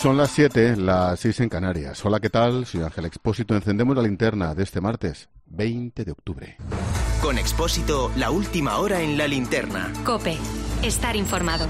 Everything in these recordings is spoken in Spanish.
Son las 7, las 6 en Canarias. Hola, ¿qué tal? Soy Ángel Expósito. Encendemos la linterna de este martes, 20 de octubre. Con Expósito, la última hora en la linterna. COPE. Estar informado.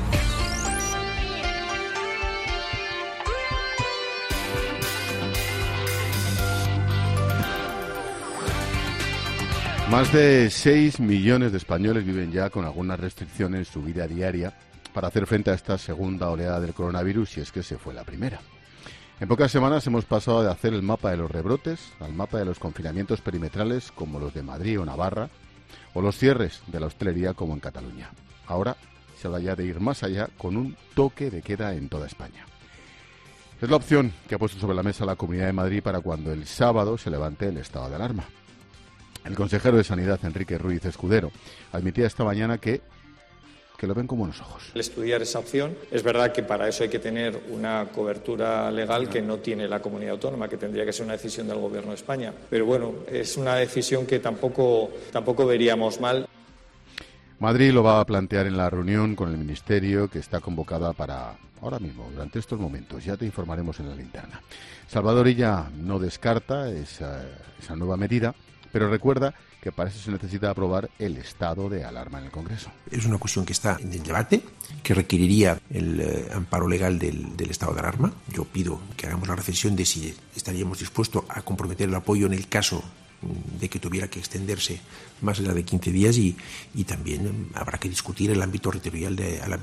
Más de 6 millones de españoles viven ya con alguna restricción en su vida diaria para hacer frente a esta segunda oleada del coronavirus, si es que se fue la primera. En pocas semanas hemos pasado de hacer el mapa de los rebrotes al mapa de los confinamientos perimetrales como los de Madrid o Navarra, o los cierres de la hostelería como en Cataluña. Ahora se habla ya de ir más allá con un toque de queda en toda España. Es la opción que ha puesto sobre la mesa la Comunidad de Madrid para cuando el sábado se levante el estado de alarma. El consejero de Sanidad, Enrique Ruiz Escudero, admitía esta mañana que lo ven con buenos ojos. El estudiar esa opción, es verdad que para eso hay que tener una cobertura legal que no tiene la comunidad autónoma, que tendría que ser una decisión del Gobierno de España. Pero bueno, es una decisión que tampoco veríamos mal. Madrid lo va a plantear en la reunión con el Ministerio que está convocada para ahora mismo, durante estos momentos. Ya te informaremos en la linterna. Salvador Illa no descarta esa nueva medida, pero recuerda que para eso se necesita aprobar el estado de alarma en el Congreso. Es una cuestión que está en el debate, que requeriría el amparo legal del estado de alarma. Yo pido que hagamos la reflexión de si estaríamos dispuestos a comprometer el apoyo en el caso de que tuviera que extenderse más allá de 15 días y también habrá que discutir el ámbito territorial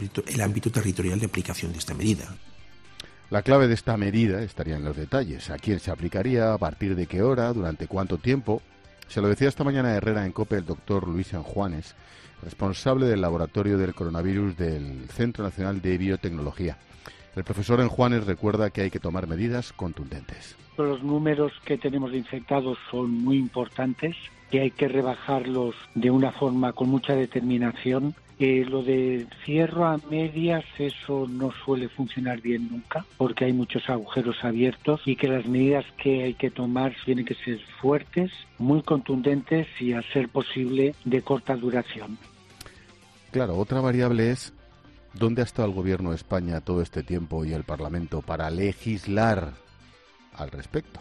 de aplicación de esta medida. La clave de esta medida estaría en los detalles. ¿A quién se aplicaría? ¿A partir de qué hora? ¿Durante cuánto tiempo? Se lo decía esta mañana Herrera en COPE el doctor Luis Sanjuanes, responsable del laboratorio del coronavirus del Centro Nacional de Biotecnología. El profesor Sanjuanes recuerda que hay que tomar medidas contundentes. Los números que tenemos de infectados son muy importantes, que hay que rebajarlos de una forma con mucha determinación. Lo de cierre a medias, eso no suele funcionar bien nunca, porque hay muchos agujeros abiertos y que las medidas que hay que tomar tienen que ser fuertes, muy contundentes y, a ser posible, de corta duración. Claro, otra variable es ¿dónde ha estado el Gobierno de España todo este tiempo y el Parlamento para legislar al respecto?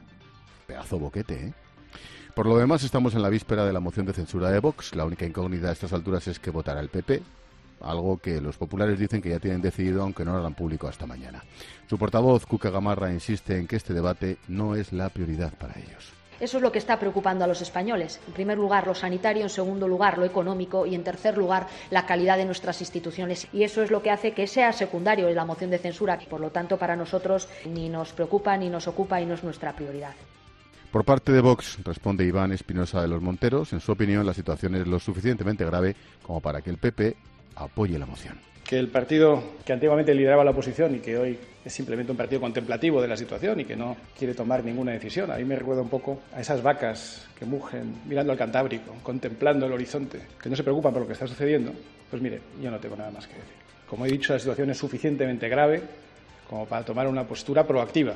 Pedazo boquete, ¿eh? Por lo demás, estamos en la víspera de la moción de censura de Vox. La única incógnita a estas alturas es que votará el PP, algo que los populares dicen que ya tienen decidido, aunque no lo harán público hasta mañana. Su portavoz, Cuca Gamarra, insiste en que este debate no es la prioridad para ellos. Eso es lo que está preocupando a los españoles. En primer lugar, lo sanitario, en segundo lugar, lo económico y, en tercer lugar, la calidad de nuestras instituciones. Y eso es lo que hace que sea secundario la moción de censura. Por lo tanto, para nosotros ni nos preocupa, ni nos ocupa y no es nuestra prioridad. Por parte de Vox, responde Iván Espinosa de los Monteros, en su opinión la situación es lo suficientemente grave como para que el PP apoye la moción. Que el partido que antiguamente lideraba la oposición y que hoy es simplemente un partido contemplativo de la situación y que no quiere tomar ninguna decisión. A mí me recuerda un poco a esas vacas que mugen mirando al Cantábrico, contemplando el horizonte, que no se preocupan por lo que está sucediendo. Pues mire, yo no tengo nada más que decir. Como he dicho, la situación es suficientemente grave como para tomar una postura proactiva.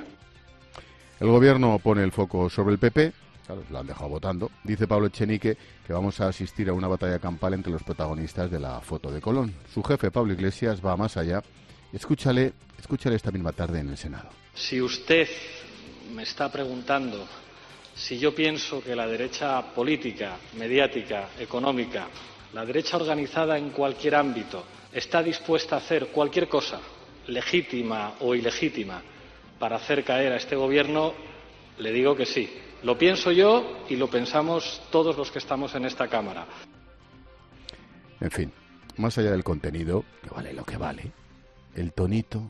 El Gobierno pone el foco sobre el PP, claro, lo han dejado votando. Dice Pablo Echenique que vamos a asistir a una batalla campal entre los protagonistas de la foto de Colón. Su jefe, Pablo Iglesias, va más allá. Escúchale esta misma tarde en el Senado. Si usted me está preguntando si yo pienso que la derecha política, mediática, económica, la derecha organizada en cualquier ámbito, está dispuesta a hacer cualquier cosa, legítima o ilegítima, para hacer caer a este Gobierno, le digo que sí. Lo pienso yo y lo pensamos todos los que estamos en esta Cámara. En fin, más allá del contenido, que vale lo que vale, el tonito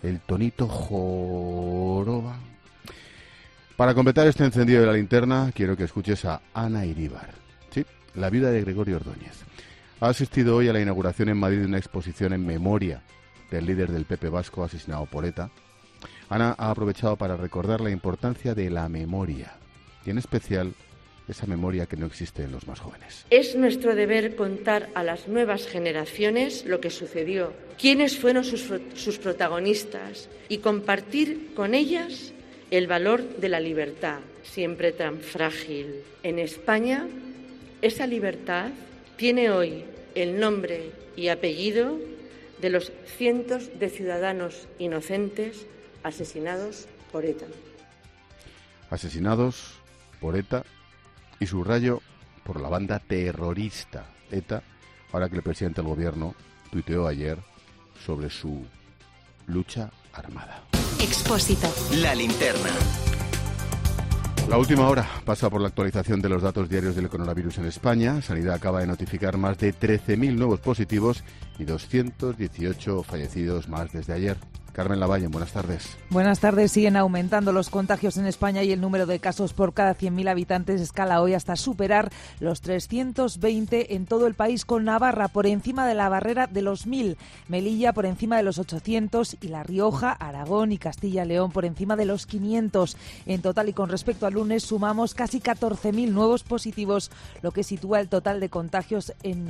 joroba. Para completar este encendido de la linterna, quiero que escuches a Ana Iríbar, ¿sí? La viuda de Gregorio Ordóñez. Ha asistido hoy a la inauguración en Madrid de una exposición en memoria del líder del PP vasco asesinado por ETA. Ana ha aprovechado para recordar la importancia de la memoria, y en especial esa memoria que no existe en los más jóvenes. Es nuestro deber contar a las nuevas generaciones lo que sucedió, quiénes fueron sus protagonistas y compartir con ellas el valor de la libertad, siempre tan frágil. En España, esa libertad tiene hoy el nombre y apellido de los cientos de ciudadanos inocentes asesinados por ETA. Asesinados por ETA y subrayo por la banda terrorista ETA, ahora que el presidente del gobierno tuiteó ayer sobre su lucha armada. Expósito. La linterna. La última hora pasa por la actualización de los datos diarios del coronavirus en España. Sanidad acaba de notificar más de 13.000 nuevos positivos y 218 fallecidos más desde ayer. Carmen Lavalle, buenas tardes. Buenas tardes. Siguen aumentando los contagios en España y el número de casos por cada 100.000 habitantes escala hoy hasta superar los 320 en todo el país, con Navarra por encima de la barrera de los 1.000, Melilla por encima de los 800 y La Rioja, Aragón y Castilla y León por encima de los 500. En total, y con respecto al lunes, sumamos casi 14.000 nuevos positivos, lo que sitúa el total de contagios en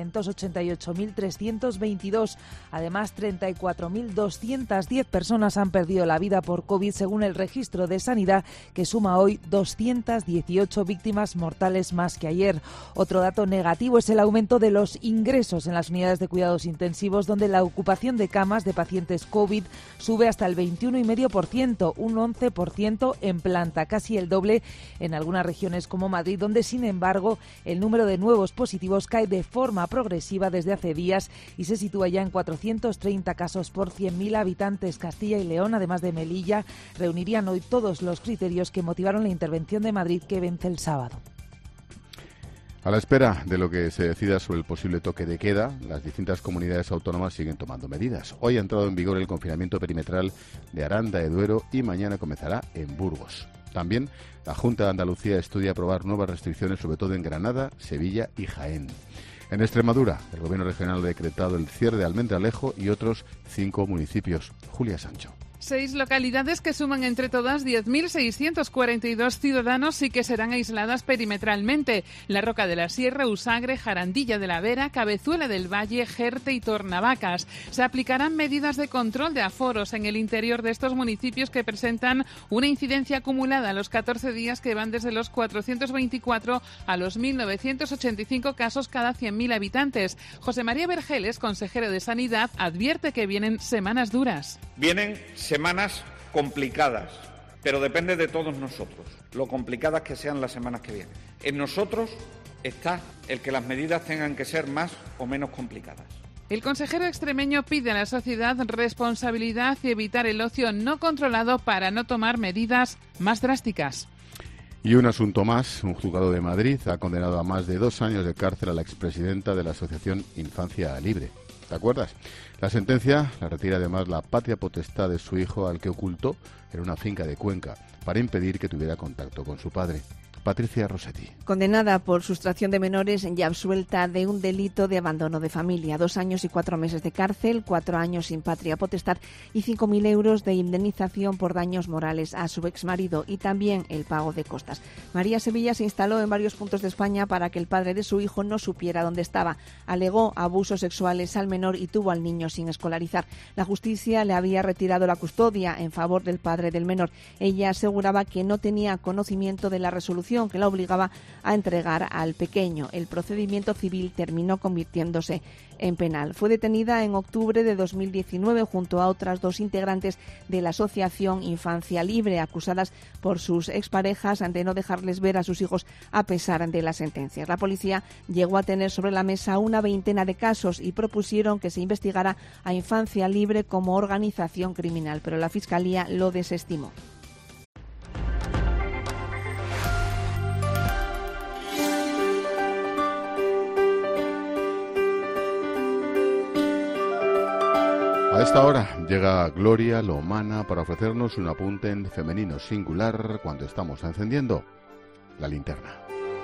988.322. Además, 34.210 personas han perdido la vida por COVID, según el registro de Sanidad, que suma hoy 218 víctimas mortales más que ayer. Otro dato negativo es el aumento de los ingresos en las unidades de cuidados intensivos, donde la ocupación de camas de pacientes COVID sube hasta el 21,5%, un 11% en planta, casi el doble en algunas regiones como Madrid, donde, sin embargo, el número de nuevos positivos cae de forma progresiva desde hace días y se sitúa ya en 430 casos por 100.000 habitantes. Castilla y León, además de Melilla, reunirían hoy todos los criterios que motivaron la intervención de Madrid, que vence el sábado. A la espera de lo que se decida sobre el posible toque de queda, las distintas comunidades autónomas siguen tomando medidas. Hoy ha entrado en vigor el confinamiento perimetral de Aranda de Duero y mañana comenzará en Burgos. También la Junta de Andalucía estudia aprobar nuevas restricciones, sobre todo en Granada, Sevilla y Jaén. En Extremadura, el Gobierno regional ha decretado el cierre de Almendralejo y otros 5 municipios. Julia Sancho. 6 localidades que suman entre todas 10.642 ciudadanos y que serán aisladas perimetralmente: La Roca de la Sierra, Usagre, Jarandilla de la Vera, Cabezuela del Valle, Jerte y Tornavacas. Se aplicarán medidas de control de aforos en el interior de estos municipios, que presentan una incidencia acumulada a los 14 días que van desde los 424 a los 1.985 casos cada 100.000 habitantes. José María Vergeles, consejero de Sanidad, advierte que vienen semanas duras. Vienen semanas complicadas, pero depende de todos nosotros, lo complicadas que sean las semanas que vienen. En nosotros está el que las medidas tengan que ser más o menos complicadas. El consejero extremeño pide a la sociedad responsabilidad y evitar el ocio no controlado para no tomar medidas más drásticas. Y un asunto más: un juzgado de Madrid ha condenado a más de 2 años de cárcel a la expresidenta de la asociación Infancia Libre. ¿Te acuerdas? La sentencia la retira además la patria potestad de su hijo, al que ocultó en una finca de Cuenca para impedir que tuviera contacto con su padre. Patricia Rossetti. Condenada por sustracción de menores y absuelta de un delito de abandono de familia. 2 años y 4 meses de cárcel, 4 años sin patria potestad y 5.000 euros de indemnización por daños morales a su exmarido, y también el pago de costas. María Sevilla se instaló en varios puntos de España para que el padre de su hijo no supiera dónde estaba. Alegó abusos sexuales al menor y tuvo al niño sin escolarizar. La justicia le había retirado la custodia en favor del padre del menor. Ella aseguraba que no tenía conocimiento de la resolución que la obligaba a entregar al pequeño. El procedimiento civil terminó convirtiéndose en penal. Fue detenida en octubre de 2019 junto a otras 2 integrantes de la asociación Infancia Libre, acusadas por sus exparejas de no dejarles ver a sus hijos a pesar de las sentencias. La policía llegó a tener sobre la mesa una 20 de casos y propusieron que se investigara a Infancia Libre como organización criminal, pero la Fiscalía lo desestimó. A esta hora llega Gloria Lomana para ofrecernos un apunte en femenino singular cuando estamos encendiendo la linterna.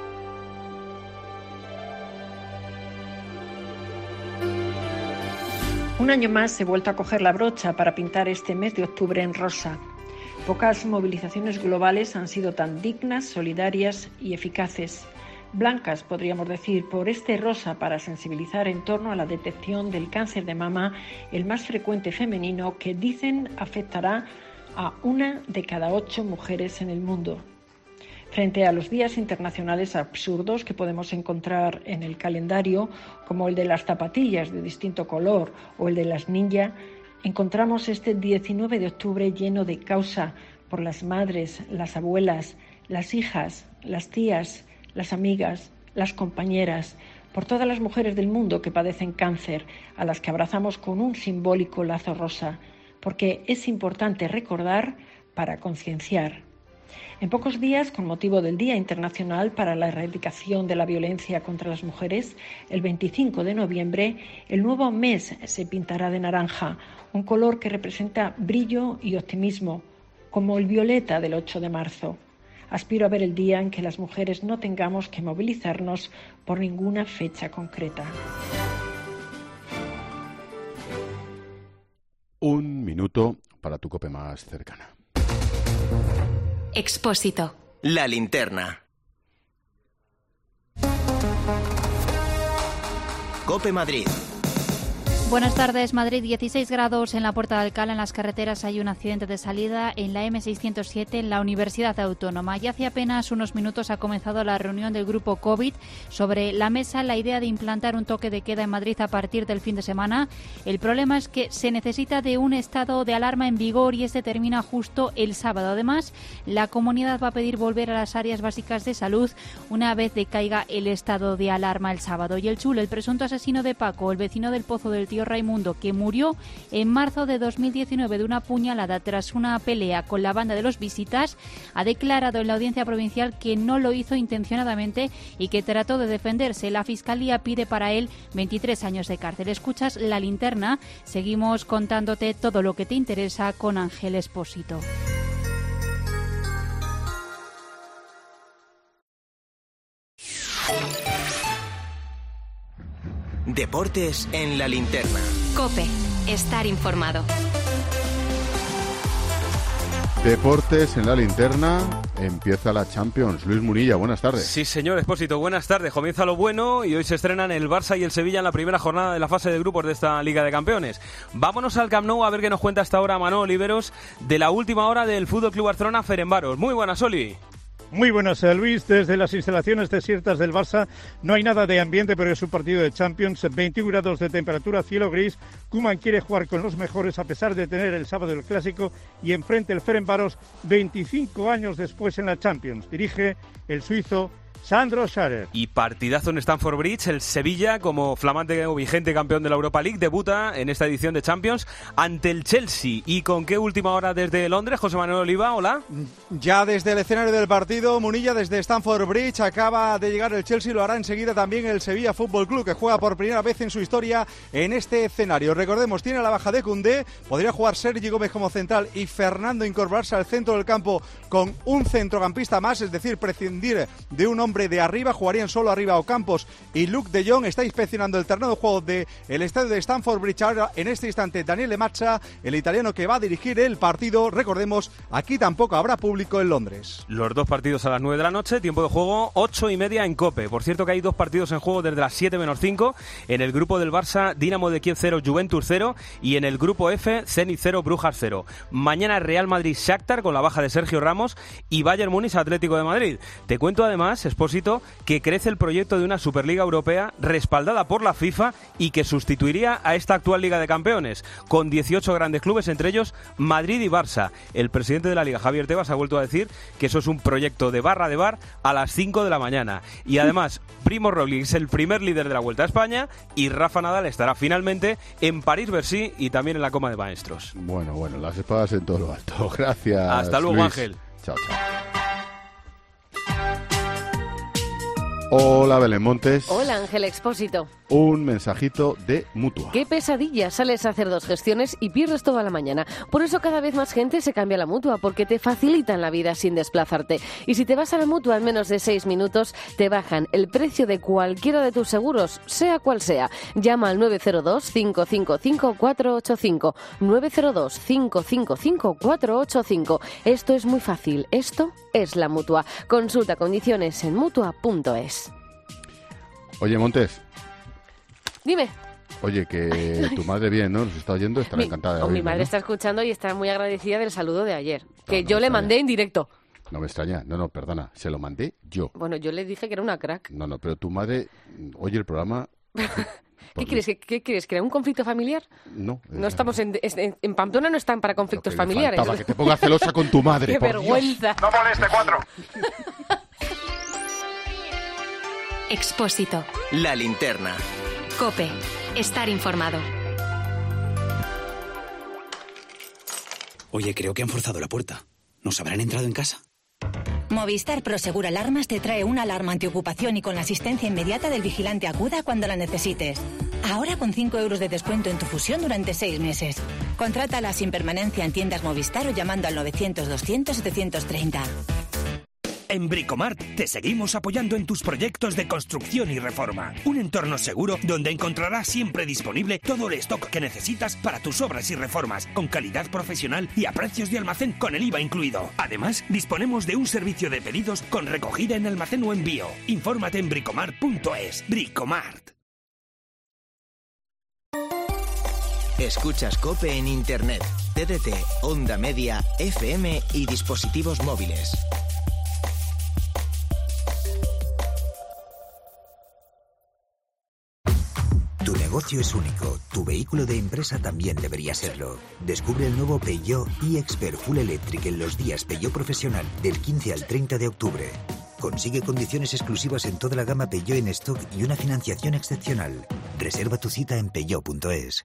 Un año más he vuelto a coger la brocha para pintar este mes de octubre en rosa. Pocas movilizaciones globales han sido tan dignas, solidarias y eficaces. Blancas, podríamos decir, por este rosa para sensibilizar en torno a la detección del cáncer de mama, el más frecuente femenino, que dicen afectará a 1 de cada 8 mujeres en el mundo. Frente a los días internacionales absurdos que podemos encontrar en el calendario, como el de las zapatillas de distinto color o el de las ninja, Encontramos este 19 de octubre lleno de causa por las madres, las abuelas, las hijas, las tías, las amigas, las compañeras, por todas las mujeres del mundo que padecen cáncer, a las que abrazamos con un simbólico lazo rosa, porque es importante recordar para concienciar. En pocos días, con motivo del Día Internacional para la Erradicación de la Violencia contra las Mujeres, el 25 de noviembre, el nuevo mes se pintará de naranja, un color que representa brillo y optimismo, como el violeta del 8 de marzo. Aspiro a ver el día en que las mujeres no tengamos que movilizarnos por ninguna fecha concreta. Un minuto para tu COPE más cercana. Expósito. La linterna. COPE Madrid. Buenas tardes. Madrid, 16 grados en la Puerta de Alcalá. En las carreteras hay un accidente de salida en la M607 en la Universidad Autónoma. Y hace apenas unos minutos ha comenzado la reunión del grupo COVID. Sobre la mesa la idea de implantar un toque de queda en Madrid a partir del fin de semana. El problema es que se necesita de un estado de alarma en vigor y este termina justo el sábado. Además, la comunidad va a pedir volver a las áreas básicas de salud una vez decaiga el estado de alarma el sábado. Y el Chul, el presunto asesino de Paco, el vecino del Pozo del Tío Raimundo, que murió en marzo de 2019 de una puñalada tras una pelea con la banda de los Visitas, ha declarado en la audiencia provincial que no lo hizo intencionadamente y que trató de defenderse. La Fiscalía pide para él 23 años de cárcel. Escuchas La Linterna. Seguimos contándote todo lo que te interesa con Ángel Expósito. Deportes en La Linterna. COPE. Estar informado. Deportes en La Linterna. Empieza la Champions. Luis Munilla, buenas tardes. Sí, señor Expósito, buenas tardes. Comienza lo bueno y hoy se estrenan el Barça y el Sevilla en la primera jornada de la fase de grupos de esta Liga de Campeones. Vámonos al Camp Nou a ver qué nos cuenta hasta ahora Manolo Oliveros de la última hora del Fútbol Club Barcelona Ferencváros. Muy buenas, Oli. Muy buenas, Luis. Desde las instalaciones desiertas del Barça no hay nada de ambiente, pero es un partido de Champions. 21 grados de temperatura, cielo gris. Koeman quiere jugar con los mejores a pesar de tener el sábado el Clásico y enfrente el Ferencváros 25 años después en la Champions. Dirige el suizo Sandro Scharer. Y partidazo en Stamford Bridge. El Sevilla, como flamante o vigente campeón de la Europa League, debuta en esta edición de Champions ante el Chelsea. ¿Y con qué última hora desde Londres? José Manuel Oliva, hola. Ya desde el escenario del partido, Munilla, desde Stamford Bridge, acaba de llegar el Chelsea, lo hará enseguida también el Sevilla Fútbol Club, que juega por primera vez en su historia en este escenario. Recordemos, tiene la baja de Koundé, podría jugar Sergi Gómez como central y Fernando incorporarse al centro del campo con un centrocampista más, es decir, prescindir de un hombre de arriba, jugarían solo arriba Ocampos y Luke de Jong. Está inspeccionando el terreno de juego del estadio de Stamford Bridge ahora en este instante Daniele Maccia, el italiano que va a dirigir el partido. Recordemos, aquí tampoco habrá público en Londres. Los dos partidos a las 9 de la noche, tiempo de juego 8:30 en COPE. Por cierto que hay dos partidos en juego desde las 7 menos 5, en el grupo del Barça, Dinamo de Kiev 0, Juventus 0, y en el grupo F, Zenit 0, Brujas 0. Mañana Real Madrid-Shakhtar con la baja de Sergio Ramos y Bayern Múnich Atlético de Madrid. Te cuento además, Expósito, que crece el proyecto de una Superliga Europea respaldada por la FIFA y que sustituiría a esta actual Liga de Campeones, con 18 grandes clubes, entre ellos Madrid y Barça. El presidente de la Liga, Javier Tebas, ha vuelto a decir que eso es un proyecto de barra de bar a las 5 de la mañana. Y además, Primo Roglic es el primer líder de la Vuelta a España y Rafa Nadal estará finalmente en París-Bercy y también en la Coma de Maestros. Bueno, las espadas en todo lo alto. Gracias, hasta luego, Luis. Ángel. Chao. Hola, Belén Montes. Hola, Ángel Expósito. Un mensajito de Mutua. Qué pesadilla, sales a hacer 2 gestiones y pierdes toda la mañana. Por eso cada vez más gente se cambia a la Mutua, porque te facilitan la vida sin desplazarte. Y si te vas a la Mutua en menos de 6 minutos, te bajan el precio de cualquiera de tus seguros, sea cual sea. Llama al 902-555-485. 902-555-485. Esto es muy fácil. Esto es la Mutua. Consulta condiciones en Mutua.es. Oye, Montes. Dime. Oye, que tu madre bien, ¿no? Nos está oyendo, estará encantada de oírme, mi madre, ¿no? está escuchando y está muy agradecida del saludo de ayer, que yo le mandé en directo. No me extraña. No, perdona. Se lo mandé yo. Bueno, yo le dije que era una crack. No, pero tu madre oye el programa ¿Qué quieres? ¿Crear un conflicto familiar? No. No estamos en Pamplona no están para conflictos familiares. Que te pongas celosa con tu madre. ¡Qué vergüenza! ¡No moleste, 4! Expósito. La linterna. COPE. Estar informado. Oye, creo que han forzado la puerta. ¿Nos habrán entrado en casa? Movistar Prosegur Alarmas te trae una alarma antiocupación y con la asistencia inmediata del vigilante acuda cuando la necesites. Ahora con 5 euros de descuento en tu fusión durante 6 meses. Contrátala sin permanencia en tiendas Movistar o llamando al 900-200-730. En Bricomart te seguimos apoyando en tus proyectos de construcción y reforma. Un entorno seguro donde encontrarás siempre disponible todo el stock que necesitas para tus obras y reformas, con calidad profesional y a precios de almacén con el IVA incluido. Además, disponemos de un servicio de pedidos con recogida en almacén o envío. Infórmate en bricomart.es. Bricomart. Escuchas COPE en Internet, TDT, Onda Media, FM y dispositivos móviles. Tu negocio es único, tu vehículo de empresa también debería serlo. Descubre el nuevo Peugeot e-Expert Full Electric en los días Peugeot Profesional del 15 al 30 de octubre. Consigue condiciones exclusivas en toda la gama Peugeot en stock y una financiación excepcional. Reserva tu cita en peugeot.es.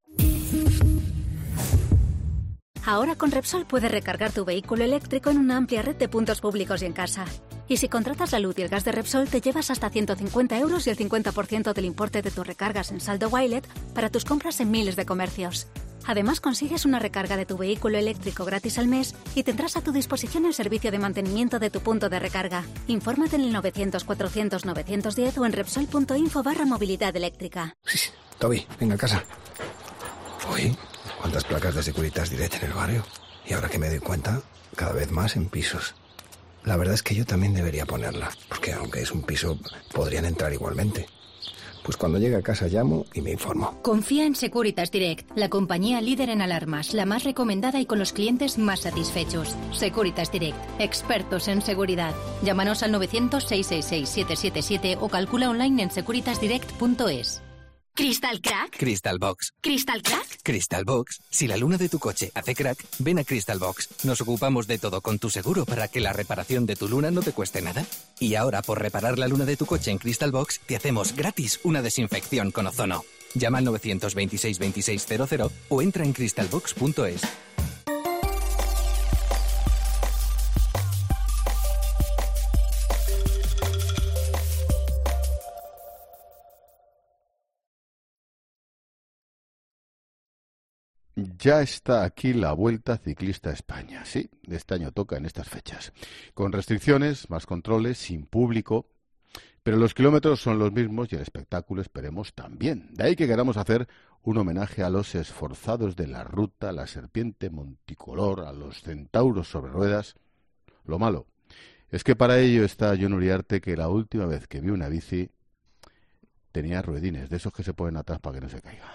Ahora con Repsol puedes recargar tu vehículo eléctrico en una amplia red de puntos públicos y en casa. Y si contratas la luz y el gas de Repsol, te llevas hasta 150 euros y el 50% del importe de tus recargas en saldo Wilet para tus compras en miles de comercios. Además, consigues una recarga de tu vehículo eléctrico gratis al mes y tendrás a tu disposición el servicio de mantenimiento de tu punto de recarga. Infórmate en el 900-400-910 o en Repsol.info/movilidad eléctrica. Toby, venga a casa. Uy, ¿cuántas placas de Securitas Direct en el barrio? Y ahora que me doy cuenta, cada vez más en pisos. La verdad es que yo también debería ponerla, porque aunque es un piso, podrían entrar igualmente. Pues cuando llegue a casa llamo y me informo. Confía en Securitas Direct, la compañía líder en alarmas, la más recomendada y con los clientes más satisfechos. Securitas Direct, expertos en seguridad. Llámanos al 900-666-777 o calcula online en securitasdirect.es. ¿Crystal Crack? Crystal Box. ¿Crystal Crack? Crystal Box. Si la luna de tu coche hace crack, ven a Crystal Box. Nos ocupamos de todo con tu seguro para que la reparación de tu luna no te cueste nada. Y ahora, por reparar la luna de tu coche en Crystal Box, te hacemos gratis una desinfección con ozono. Llama al 926 2600 o entra en crystalbox.es. Ya está aquí la Vuelta Ciclista a España. Sí, de este año toca en estas fechas. Con restricciones, más controles, sin público, pero los kilómetros son los mismos y el espectáculo, esperemos, también. De ahí que queramos hacer un homenaje a los esforzados de la ruta, a la serpiente monticolor, a los centauros sobre ruedas. Lo malo es que para ello está Jon Uriarte, que la última vez que vi una bici tenía ruedines, de esos que se ponen atrás para que no se caiga.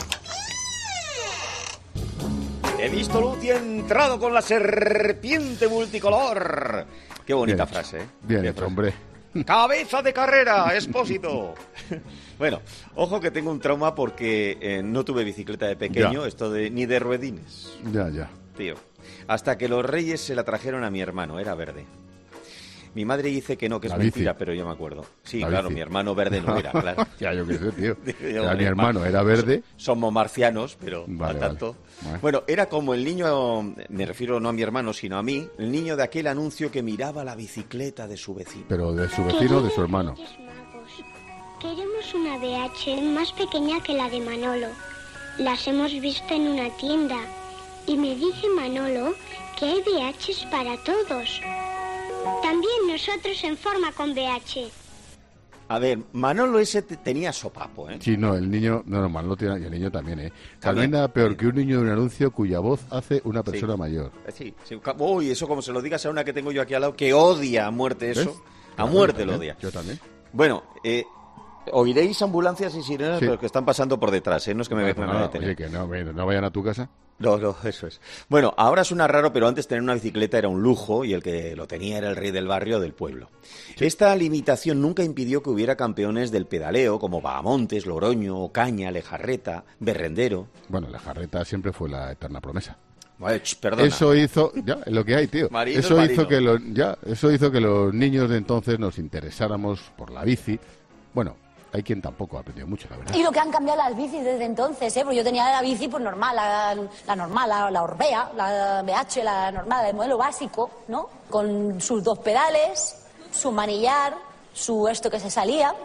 He visto luz y he entrado con la serpiente multicolor. Qué bonita frase, ¿eh? Bien hecho, hombre. Cabeza de carrera, Expósito. Bueno, ojo que tengo un trauma porque no tuve bicicleta de pequeño, Ya. esto de ni de ruedines. Ya. Tío, hasta que los Reyes se la trajeron a mi hermano, era verde. Mi madre dice que no, que es La bici. mentira, pero yo me acuerdo. Sí, La claro, bici. mi hermano verde no era, claro. Ya, yo qué sé, tío. Yo, Ya, mi hermano era verde. Somos marcianos, pero Vale, al tanto. vale. Bueno, era como el niño, me refiero no a mi hermano, sino a mí, el niño de aquel anuncio que miraba la bicicleta de su vecino. Pero de su vecino o de su hermano. Queremos una BH más pequeña que la de Manolo. Las hemos visto en una tienda y me dice Manolo que hay BHs para todos. También nosotros en forma con BH. A ver, Manolo ese tenía sopapo, ¿eh? Sí, no, el niño, no, Manolo tiene, y el niño también, ¿eh? También. También nada peor que un niño de un anuncio cuya voz hace una persona mayor. Sí. Uy, eso como se lo digas a una que tengo yo aquí al lado, que odia a muerte eso. ¿Ves? A Yo muerte también, lo odia. Yo también. Bueno, oiréis ambulancias y sirenas, Sí. pero que están pasando por detrás, ¿eh? No es que me Bueno, me no, detengan. oye, que no vayan a tu casa. No, eso es. Bueno, ahora suena raro, pero antes tener una bicicleta era un lujo y el que lo tenía era el rey del barrio o del pueblo. Sí. Esta limitación nunca impidió que hubiera campeones del pedaleo como Vagamontes, Loroño, Ocaña, Lejarreta, Berrendero. Bueno, Lejarreta siempre fue la eterna promesa. Perdona. Eso hizo, ya, es lo que hay, tío. Eso hizo que los niños de entonces nos interesáramos por la bici. Bueno, hay quien tampoco ha aprendido mucho, la verdad. Y lo que han cambiado las bicis desde entonces, porque yo tenía la bici pues normal, la normal, la Orbea, la BH, la normal, el modelo básico, ¿no? Con sus 2 pedales, su manillar, su esto que se salía.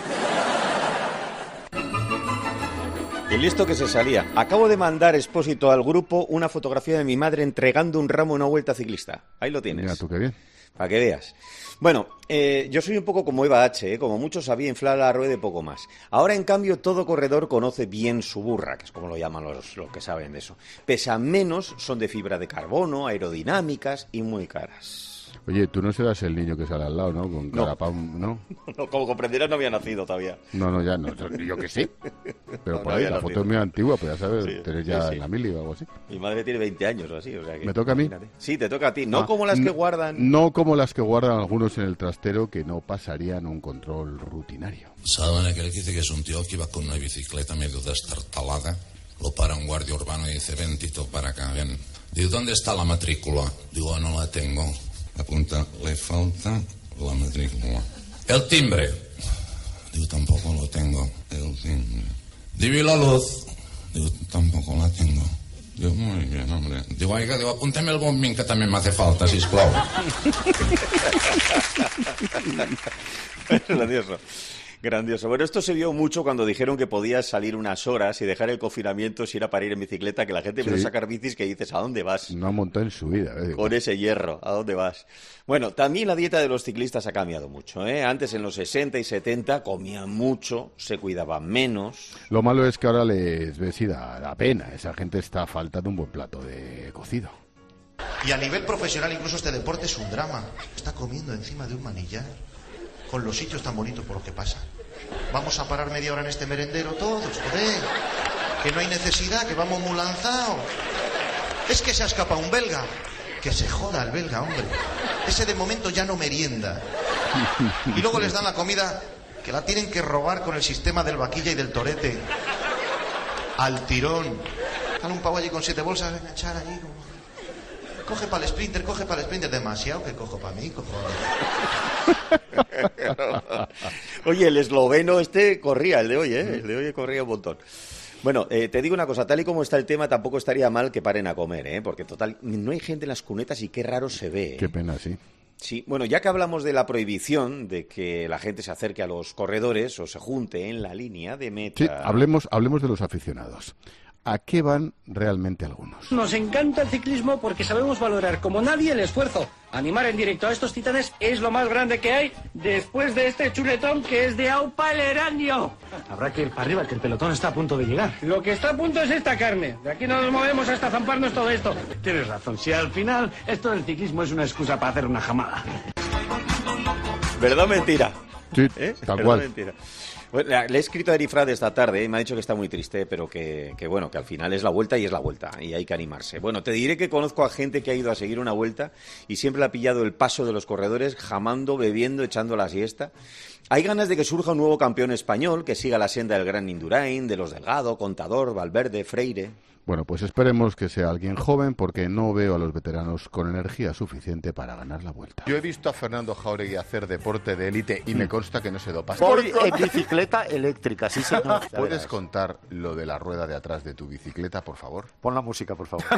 El listo que se salía. Acabo de mandar, Expósito, al grupo una fotografía de mi madre entregando un ramo en una vuelta ciclista. Ahí lo tienes. Mira tú, qué bien. Para que veas. Bueno, yo soy un poco como Eva H., como muchos sabía inflar la rueda y poco más. Ahora, en cambio, todo corredor conoce bien su burra, que es como lo llaman los que saben de eso. Pesan menos, son de fibra de carbono, aerodinámicas y muy caras. Oye, tú no serás el niño que sale al lado, ¿no? Con carapán, ¿no? No, como comprenderás, no había nacido todavía. No, ya no. Yo que sí. Pero no, por ahí, no la foto es muy antigua, pues ya sabes, sí, tenés ya sí. en la mili o algo así. Mi madre tiene 20 años o así, o sea que... ¿Me toca a mí? Sí, te toca a ti. No como las que guardan... No como las que guardan algunos en el trastero que no pasarían un control rutinario. ¿Saben aquel que dice que es un tío que iba con una bicicleta medio destartalada? Lo para un guardia urbano y dice, ven, Tito, para acá, ven. Digo, ¿dónde está la matrícula? Digo, no la tengo. Apunta, le falta la matrícula. El timbre. Digo, tampoco lo tengo. El timbre. Digo, ¿y la luz? Digo, tampoco la tengo. Digo, muy bien, hombre. Digo, oiga, apúntame el bombín que también me hace falta, sisplau. Grandioso. Bueno, esto se vio mucho cuando dijeron que podías salir unas horas y dejar el confinamiento si era para ir en bicicleta, que la gente empezó a sacar bicis que dices, ¿a dónde vas? No ha montado en su vida. Con ese hierro, ¿a dónde vas? Bueno, también la dieta de los ciclistas ha cambiado mucho, ¿eh? Antes, en los 60 y 70, comían mucho, se cuidaban menos. Lo malo es que ahora les ves y da pena. Esa gente está faltando un buen plato de cocido. Y a nivel profesional incluso este deporte es un drama. Está comiendo encima de un manillar. Con los sitios tan bonitos por lo que pasa. Vamos a parar media hora en este merendero todos, joder. Que no hay necesidad, que vamos muy lanzados. Es que se ha escapado un belga. Que se joda el belga, hombre. Ese de momento ya no merienda. Y luego les dan la comida que la tienen que robar con el sistema del vaquilla y del torete. Al tirón. Sale un pavo allí con 7 bolsas, venga, echar allí como... Coge para el sprinter, demasiado que cojo para mí, cojones. Oye, el esloveno corría, el de hoy, ¿eh? El de hoy corría un montón. Bueno, te digo una cosa, tal y como está el tema, tampoco estaría mal que paren a comer, ¿eh? Porque total, no hay gente en las cunetas y qué raro se ve. Qué pena, sí. Sí, bueno, ya que hablamos de la prohibición de que la gente se acerque a los corredores o se junte en la línea de meta... Sí, hablemos de los aficionados. ¿A qué van realmente algunos? Nos encanta el ciclismo porque sabemos valorar como nadie el esfuerzo. Animar en directo a estos titanes es lo más grande que hay después de este chuletón que es de Aupa el Erandio. Habrá que ir para arriba, que el pelotón está a punto de llegar. Lo que está a punto es esta carne. De aquí no nos movemos hasta zamparnos todo esto. Tienes razón, si al final esto del ciclismo es una excusa para hacer una jamada. ¿Verdad o mentira? Sí, tal cual. Mentira. Bueno, le he escrito a Erifrad esta tarde y me ha dicho que está muy triste, pero que bueno, que al final es la vuelta y es la vuelta y hay que animarse. Bueno, te diré que conozco a gente que ha ido a seguir una vuelta y siempre le ha pillado el paso de los corredores, jamando, bebiendo, echando la siesta. Hay ganas de que surja un nuevo campeón español que siga la senda del Gran Indurain, de los Delgado, Contador, Valverde, Freire... Bueno, pues esperemos que sea alguien joven porque no veo a los veteranos con energía suficiente para ganar la vuelta. Yo he visto a Fernando Jáuregui hacer deporte de élite y me consta que no se dopa. En bicicleta eléctrica, sí señor. ¿Puedes contar lo de la rueda de atrás de tu bicicleta, por favor? Pon la música, por favor.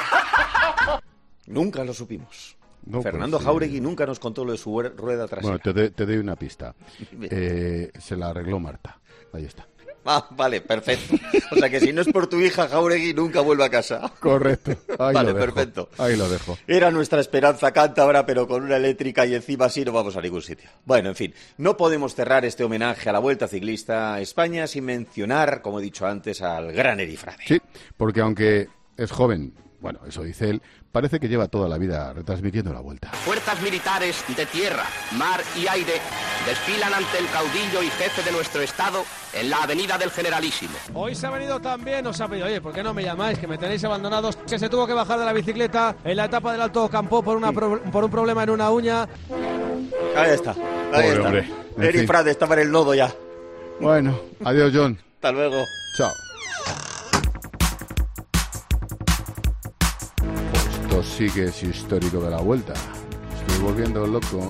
Nunca lo supimos. No, Fernando Jáuregui nunca nos contó lo de su rueda trasera. Bueno, te doy una pista. Se la arregló Marta. Ahí está. Ah, vale, perfecto. O sea que si no es por tu hija, Jáuregui nunca vuelve a casa. Correcto. Ahí vale, lo dejo. Perfecto. Ahí lo dejo. Era nuestra esperanza cántabra, pero con una eléctrica y encima así no vamos a ningún sitio. Bueno, en fin, no podemos cerrar este homenaje a la Vuelta Ciclista a España sin mencionar, como he dicho antes, al gran Erifrade. Sí, porque aunque es joven bueno, eso dice él, parece que lleva toda la vida retransmitiendo la Vuelta. Fuerzas militares de tierra, mar y aire desfilan ante el caudillo y jefe de nuestro Estado en la avenida del Generalísimo. Hoy se ha venido también, os ha pedido, oye, ¿por qué no me llamáis? Que me tenéis abandonados, que se tuvo que bajar de la bicicleta en la etapa del Alto Campo por un problema en una uña. Ahí está, ahí está. Hombre, Eri Frade estaba en el lodo ya. Bueno, adiós, John. Hasta luego. Chao. Esto sí que es histórico de la Vuelta. Me estoy volviendo loco.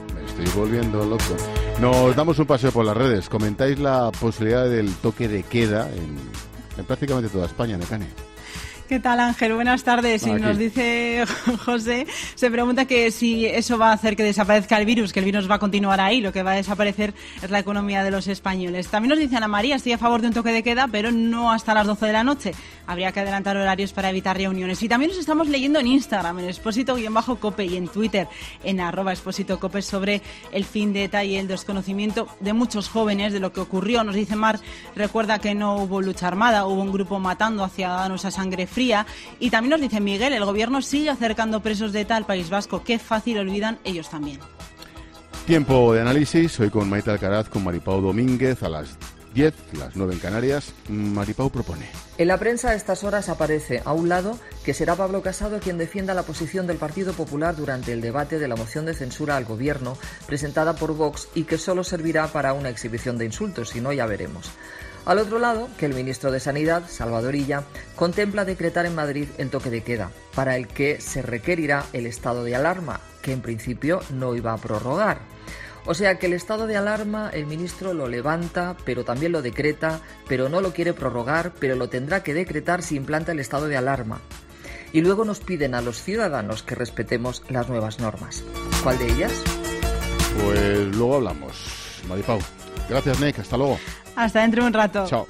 Nos damos un paseo por las redes. Comentáis la posibilidad del toque de queda en prácticamente toda España, Necane. ¿Qué tal, Ángel? Buenas tardes. Y nos dice José, se pregunta que si eso va a hacer que desaparezca el virus, que el virus va a continuar ahí, lo que va a desaparecer es la economía de los españoles. También nos dice Ana María, estoy a favor de un toque de queda, pero no hasta las 12 de la noche. Habría que adelantar horarios para evitar reuniones. Y también nos estamos leyendo en Instagram, en Expósito-Cope y en Twitter, en @Expósito-Cope, sobre el fin de ETA y el desconocimiento de muchos jóvenes de lo que ocurrió. Nos dice Mar, recuerda que no hubo lucha armada, hubo un grupo matando a ciudadanos a sangre fría. Y también nos dice Miguel, el gobierno sigue acercando presos de ETA al País Vasco. Qué fácil olvidan ellos también. Tiempo de análisis, hoy con Maite Alcaraz, con Maripau Domínguez a las 10, las 9 en Canarias. Maripau propone. En la prensa a estas horas aparece, a un lado, que será Pablo Casado quien defienda la posición del Partido Popular durante el debate de la moción de censura al gobierno presentada por Vox y que solo servirá para una exhibición de insultos, si no ya veremos. Al otro lado, que el ministro de Sanidad, Salvador Illa, contempla decretar en Madrid el toque de queda, para el que se requerirá el estado de alarma, que en principio no iba a prorrogar. O sea que el estado de alarma el ministro lo levanta, pero también lo decreta, pero no lo quiere prorrogar, pero lo tendrá que decretar si implanta el estado de alarma. Y luego nos piden a los ciudadanos que respetemos las nuevas normas. ¿Cuál de ellas? Pues luego hablamos, Maripau. Gracias, Nick. Hasta luego. Hasta dentro de un rato. Chao.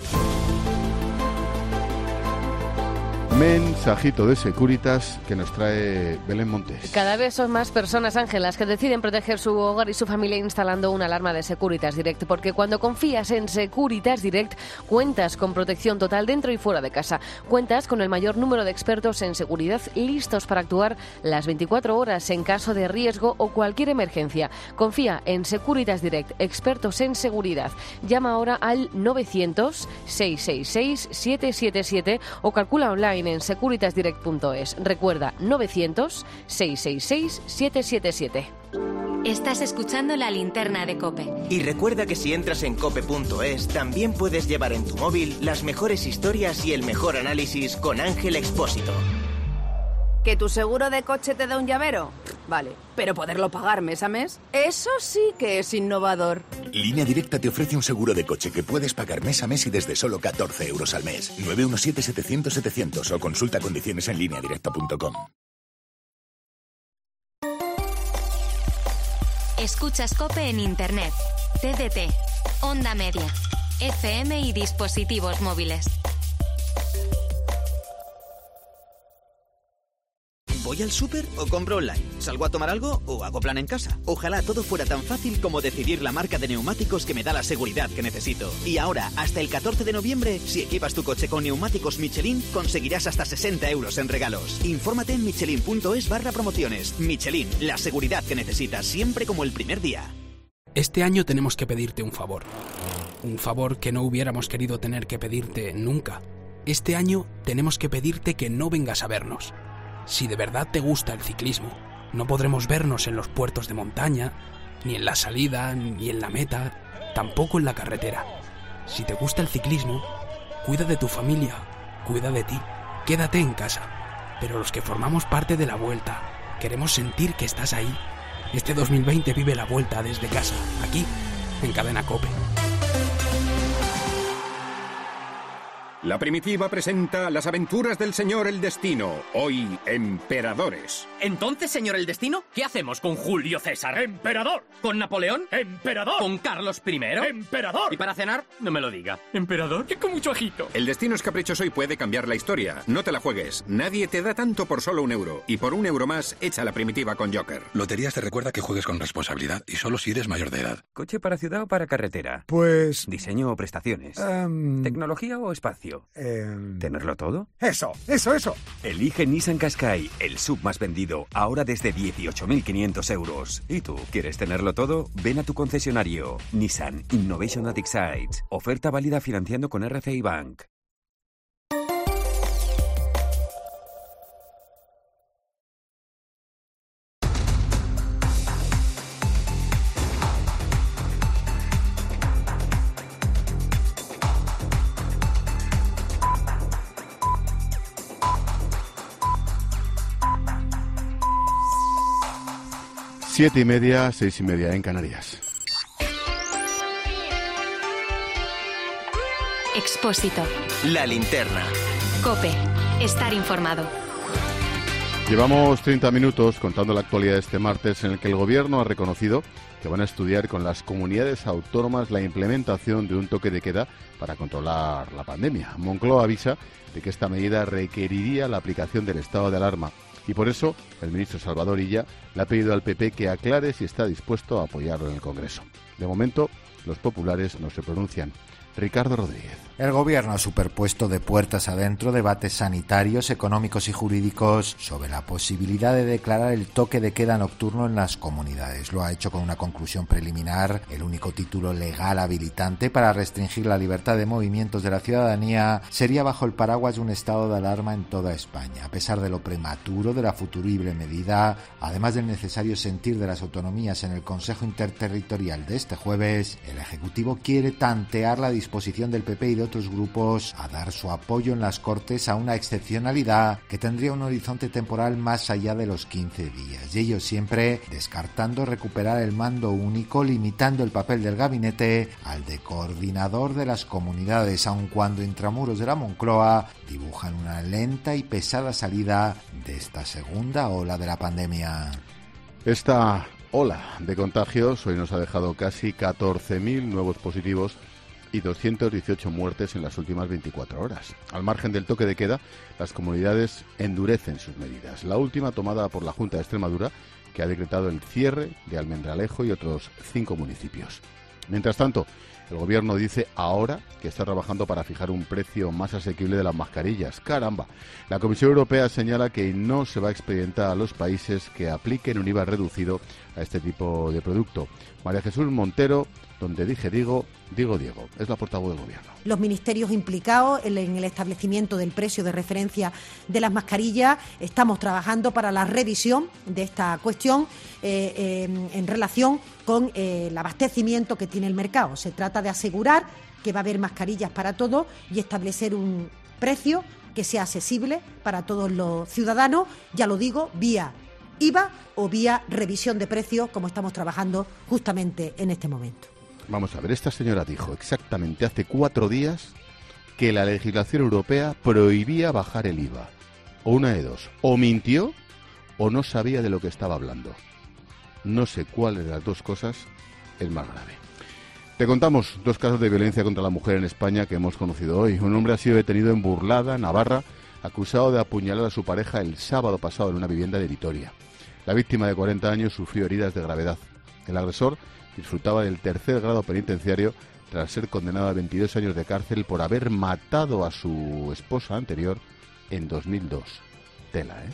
Mensajito de Securitas que nos trae Belén Montes. Cada vez son más personas, Ángel, las que deciden proteger su hogar y su familia instalando una alarma de Securitas Direct, porque cuando confías en Securitas Direct cuentas con protección total dentro y fuera de casa. Cuentas con el mayor número de expertos en seguridad listos para actuar las 24 horas en caso de riesgo o cualquier emergencia. Confía en Securitas Direct, expertos en seguridad. Llama ahora al 900-666-777 o calcula online en securitasdirect.es. Recuerda, 900-666-777. Estás escuchando La Linterna de COPE. Y recuerda que si entras en cope.es también puedes llevar en tu móvil las mejores historias y el mejor análisis con Ángel Expósito. ¿Que tu seguro de coche te da un llavero? Vale, pero poderlo pagar mes a mes, eso sí que es innovador. Línea Directa te ofrece un seguro de coche que puedes pagar mes a mes y desde solo 14 euros al mes. 917-700-700 o consulta condiciones en lineadirecta.com. Escuchas COPE en Internet, TDT, Onda Media, FM y dispositivos móviles. ¿Voy al súper o compro online? ¿Salgo a tomar algo o hago plan en casa? Ojalá todo fuera tan fácil como decidir la marca de neumáticos que me da la seguridad que necesito. Y ahora, hasta el 14 de noviembre, si equipas tu coche con neumáticos Michelin, conseguirás hasta 60 euros en regalos. Infórmate en michelin.es/promociones. Michelin, la seguridad que necesitas, siempre como el primer día. Este año tenemos que pedirte un favor. Un favor que no hubiéramos querido tener que pedirte nunca. Este año tenemos que pedirte que no vengas a vernos. Si de verdad te gusta el ciclismo, no podremos vernos en los puertos de montaña, ni en la salida, ni en la meta, tampoco en la carretera. Si te gusta el ciclismo, cuida de tu familia, cuida de ti, quédate en casa. Pero los que formamos parte de la Vuelta, queremos sentir que estás ahí. Este 2020 vive la Vuelta desde casa, aquí, en Cadena COPE. La Primitiva presenta Las aventuras del Señor el Destino, hoy Emperadores. Entonces, señor el Destino, ¿qué hacemos con Julio César? ¡Emperador! ¿Con Napoleón? ¡Emperador! ¿Con Carlos I? ¡Emperador! ¿Y para cenar? No me lo diga. ¿Emperador? ¡Que con mucho ajito! El destino es caprichoso y puede cambiar la historia. No te la juegues. Nadie te da tanto por solo €1. Y por €1 más, echa la Primitiva con Joker. Loterías te recuerda que juegues con responsabilidad y solo si eres mayor de edad. ¿Coche para ciudad o para carretera? Pues... ¿Diseño o prestaciones? ¿Tecnología o espacio? quiero? ¿Tenerlo todo? Eso. Elige Nissan Qashqai, el SUV más vendido, ahora desde 18.500 euros. ¿Y tú, quieres tenerlo todo? Ven a tu concesionario. Nissan Innovation that Excites. Oferta válida financiando con RCI Bank. Siete y media, 6:30 en Canarias. Expósito. La linterna. COPE. Estar informado. Llevamos 30 minutos contando la actualidad de este martes, en el que el Gobierno ha reconocido que van a estudiar con las comunidades autónomas la implementación de un toque de queda para controlar la pandemia. Moncloa avisa de que esta medida requeriría la aplicación del estado de alarma. Y por eso, el ministro Salvador Illa le ha pedido al PP que aclare si está dispuesto a apoyarlo en el Congreso. De momento, los populares no se pronuncian. Ricardo Rodríguez. El Gobierno ha superpuesto de puertas adentro debates sanitarios, económicos y jurídicos sobre la posibilidad de declarar el toque de queda nocturno en las comunidades. Lo ha hecho con una conclusión preliminar. El único título legal habilitante para restringir la libertad de movimientos de la ciudadanía sería bajo el paraguas de un estado de alarma en toda España. A pesar de lo prematuro de la futurible medida, además del necesario sentir de las autonomías en el Consejo Interterritorial de este jueves, el Ejecutivo quiere tantear la disposición del PP y de otros grupos a dar su apoyo en las Cortes a una excepcionalidad que tendría un horizonte temporal más allá de los 15 días, y ello siempre descartando recuperar el mando único, limitando el papel del gabinete al de coordinador de las comunidades, aun cuando intramuros de la Moncloa dibujan una lenta y pesada salida de esta segunda ola de la pandemia. Esta ola de contagios hoy nos ha dejado casi 14.000 nuevos positivos y 218 muertes en las últimas 24 horas. Al margen del toque de queda, las comunidades endurecen sus medidas. La última tomada por la Junta de Extremadura, que ha decretado el cierre de Almendralejo y otros 5 municipios. Mientras tanto, el Gobierno dice ahora que está trabajando para fijar un precio más asequible de las mascarillas. ¡Caramba! La Comisión Europea señala que no se va a expedientar a los países que apliquen un IVA reducido a este tipo de producto. María Jesús Montero, donde dije digo Diego, es la portavoz del Gobierno. Los ministerios implicados en el establecimiento del precio de referencia de las mascarillas, estamos trabajando para la revisión de esta cuestión en relación con el abastecimiento que tiene el mercado. Se trata de asegurar que va a haber mascarillas para todos y establecer un precio que sea accesible para todos los ciudadanos, ya lo digo, vía IVA o vía revisión de precios, como estamos trabajando justamente en este momento. Vamos a ver, esta señora dijo exactamente hace 4 días que la legislación europea prohibía bajar el IVA. O una de dos, o mintió o no sabía de lo que estaba hablando. No sé cuál de las dos cosas es más grave. Te contamos 2 casos de violencia contra la mujer en España que hemos conocido hoy. Un hombre ha sido detenido en Burlada, Navarra, acusado de apuñalar a su pareja el sábado pasado en una vivienda de Vitoria. La víctima de 40 años sufrió heridas de gravedad. El agresor disfrutaba del 3er grado penitenciario tras ser condenado a 22 años de cárcel por haber matado a su esposa anterior en 2002. Tela, ¿eh?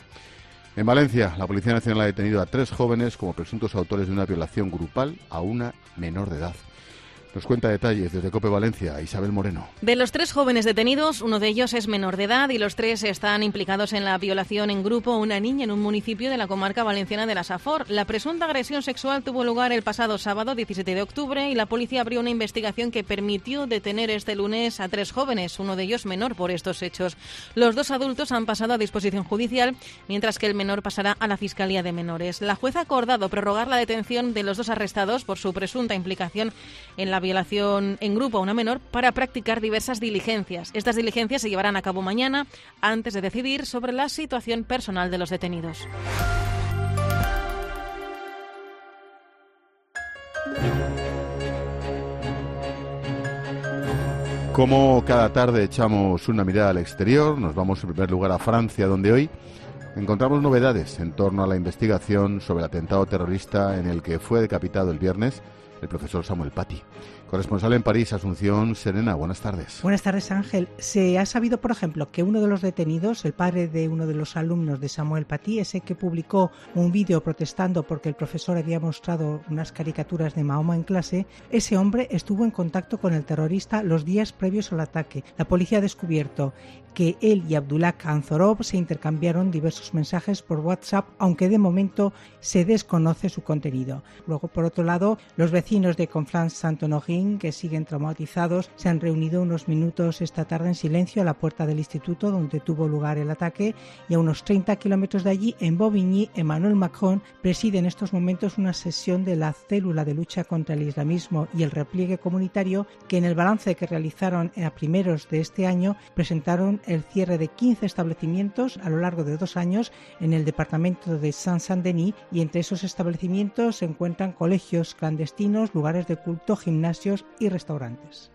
En Valencia, la Policía Nacional ha detenido a 3 jóvenes como presuntos autores de una violación grupal a una menor de edad. Nos cuenta detalles desde COPE Valencia, Isabel Moreno. De los 3 jóvenes detenidos, uno de ellos es menor de edad y los 3 están implicados en la violación en grupo a una niña en un municipio de la comarca valenciana de la Safor. La presunta agresión sexual tuvo lugar el pasado sábado 17 de octubre y la policía abrió una investigación que permitió detener este lunes a 3 jóvenes, uno de ellos menor por estos hechos. Los 2 adultos han pasado a disposición judicial, mientras que el menor pasará a la Fiscalía de Menores. La jueza ha acordado prorrogar la detención de los 2 arrestados por su presunta implicación en la violación en grupo a una menor para practicar diversas diligencias. Estas diligencias se llevarán a cabo mañana antes de decidir sobre la situación personal de los detenidos. Como cada tarde echamos una mirada al exterior, nos vamos en primer lugar a Francia, donde hoy encontramos novedades en torno a la investigación sobre el atentado terrorista en el que fue decapitado el viernes el profesor Samuel Paty. Corresponsal en París, Asunción Serena, buenas tardes. Buenas tardes, Ángel. Se ha sabido, por ejemplo, que uno de los detenidos, el padre de uno de los alumnos de Samuel Paty, ese que publicó un vídeo protestando porque el profesor había mostrado unas caricaturas de Mahoma en clase, ese hombre estuvo en contacto con el terrorista los días previos al ataque. La policía ha descubierto que él y Abdullah Kanzorov se intercambiaron diversos mensajes por WhatsApp, aunque de momento se desconoce su contenido. Luego, por otro lado, los vecinos de Conflans-Sainte-Honorine, que siguen traumatizados, se han reunido unos minutos esta tarde en silencio a la puerta del instituto donde tuvo lugar el ataque, y a unos 30 kilómetros de allí, en Bobigny, Emmanuel Macron preside en estos momentos una sesión de la célula de lucha contra el islamismo y el repliegue comunitario, que en el balance que realizaron a primeros de este año presentaron el cierre de 15 establecimientos a lo largo de 2 años en el departamento de Saint-Saint-Denis, y entre esos establecimientos se encuentran colegios clandestinos, lugares de culto, gimnasios y restaurantes.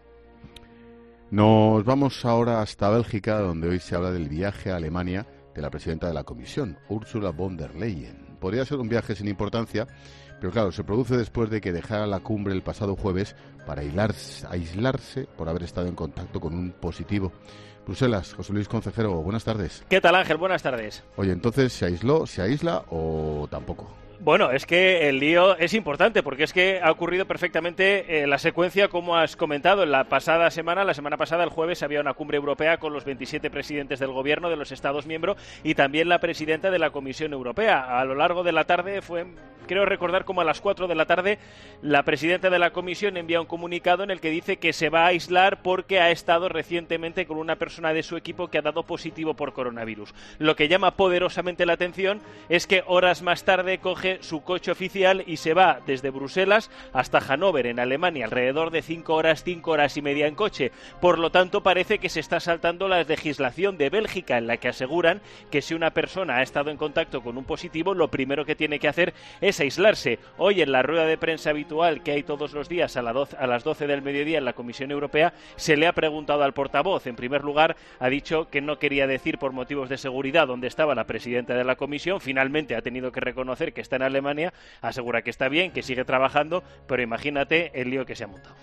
Nos vamos ahora hasta Bélgica, donde hoy se habla del viaje a Alemania de la presidenta de la Comisión, Ursula von der Leyen. Podría ser un viaje sin importancia, pero claro, se produce después de que dejara la cumbre el pasado jueves para aislarse por haber estado en contacto con un positivo. Bruselas, José Luis Concejero, buenas tardes. ¿Qué tal, Ángel? Buenas tardes. Oye, entonces, ¿se aísla o tampoco? Bueno, es que el lío es importante porque es que ha ocurrido perfectamente la secuencia como has comentado. La semana pasada, el jueves, había una cumbre europea con los 27 presidentes del gobierno de los Estados miembros y también la presidenta de la Comisión Europea. A lo largo de la tarde creo recordar como a las 4 de la tarde, la presidenta de la Comisión envía un comunicado en el que dice que se va a aislar porque ha estado recientemente con una persona de su equipo que ha dado positivo por coronavirus. Lo que llama poderosamente la atención es que horas más tarde coge su coche oficial y se va desde Bruselas hasta Hannover, en Alemania, alrededor de 5 horas y media en coche. Por lo tanto, parece que se está saltando la legislación de Bélgica, en la que aseguran que si una persona ha estado en contacto con un positivo, lo primero que tiene que hacer es aislarse. Hoy, en la rueda de prensa habitual que hay todos los días a las 12 del mediodía en la Comisión Europea, se le ha preguntado al portavoz. En primer lugar, ha dicho que no quería decir por motivos de seguridad dónde estaba la presidenta de la Comisión. Finalmente ha tenido que reconocer que está en Alemania, asegura que está bien, que sigue trabajando, pero imagínate el lío que se ha montado.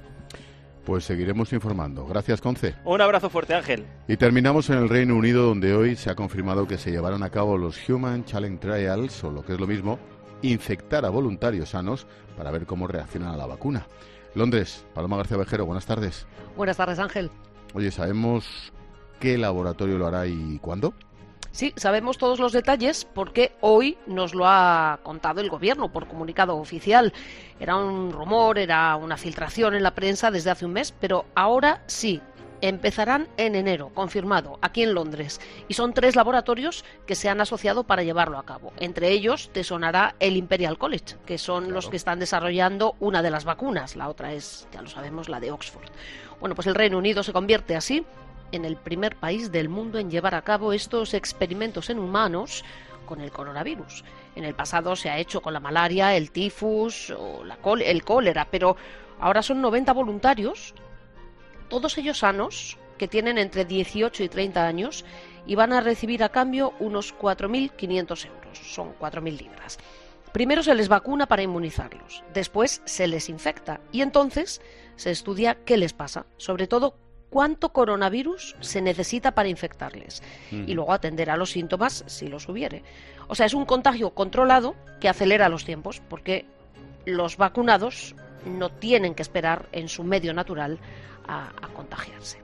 Pues seguiremos informando. Gracias, Conce. Un abrazo fuerte, Ángel. Y terminamos en el Reino Unido, donde hoy se ha confirmado que se llevarán a cabo los Human Challenge Trials, o lo que es lo mismo, infectar a voluntarios sanos para ver cómo reaccionan a la vacuna. Londres, Paloma García Vejero, buenas tardes. Buenas tardes, Ángel. Oye, ¿sabemos qué laboratorio lo hará y cuándo? Sí, sabemos todos los detalles porque hoy nos lo ha contado el Gobierno por comunicado oficial. Era un rumor, era una filtración en la prensa desde hace un mes, pero ahora sí. Empezarán en enero, confirmado, aquí en Londres. Y son 3 laboratorios que se han asociado para llevarlo a cabo. Entre ellos te sonará el Imperial College, que son los que están desarrollando una de las vacunas. La otra es, ya lo sabemos, la de Oxford. Bueno, pues el Reino Unido se convierte así en el primer país del mundo en llevar a cabo estos experimentos en humanos con el coronavirus. En el pasado se ha hecho con la malaria, el tifus o el cólera, pero ahora son 90 voluntarios, todos ellos sanos, que tienen entre 18 y 30 años y van a recibir a cambio unos 4.500 euros, son 4.000 libras. Primero se les vacuna para inmunizarlos, después se les infecta y entonces se estudia qué les pasa, sobre todo cuánto coronavirus se necesita para infectarles y luego atender a los síntomas si los hubiere. O sea, es un contagio controlado que acelera los tiempos porque los vacunados no tienen que esperar en su medio natural a contagiarse.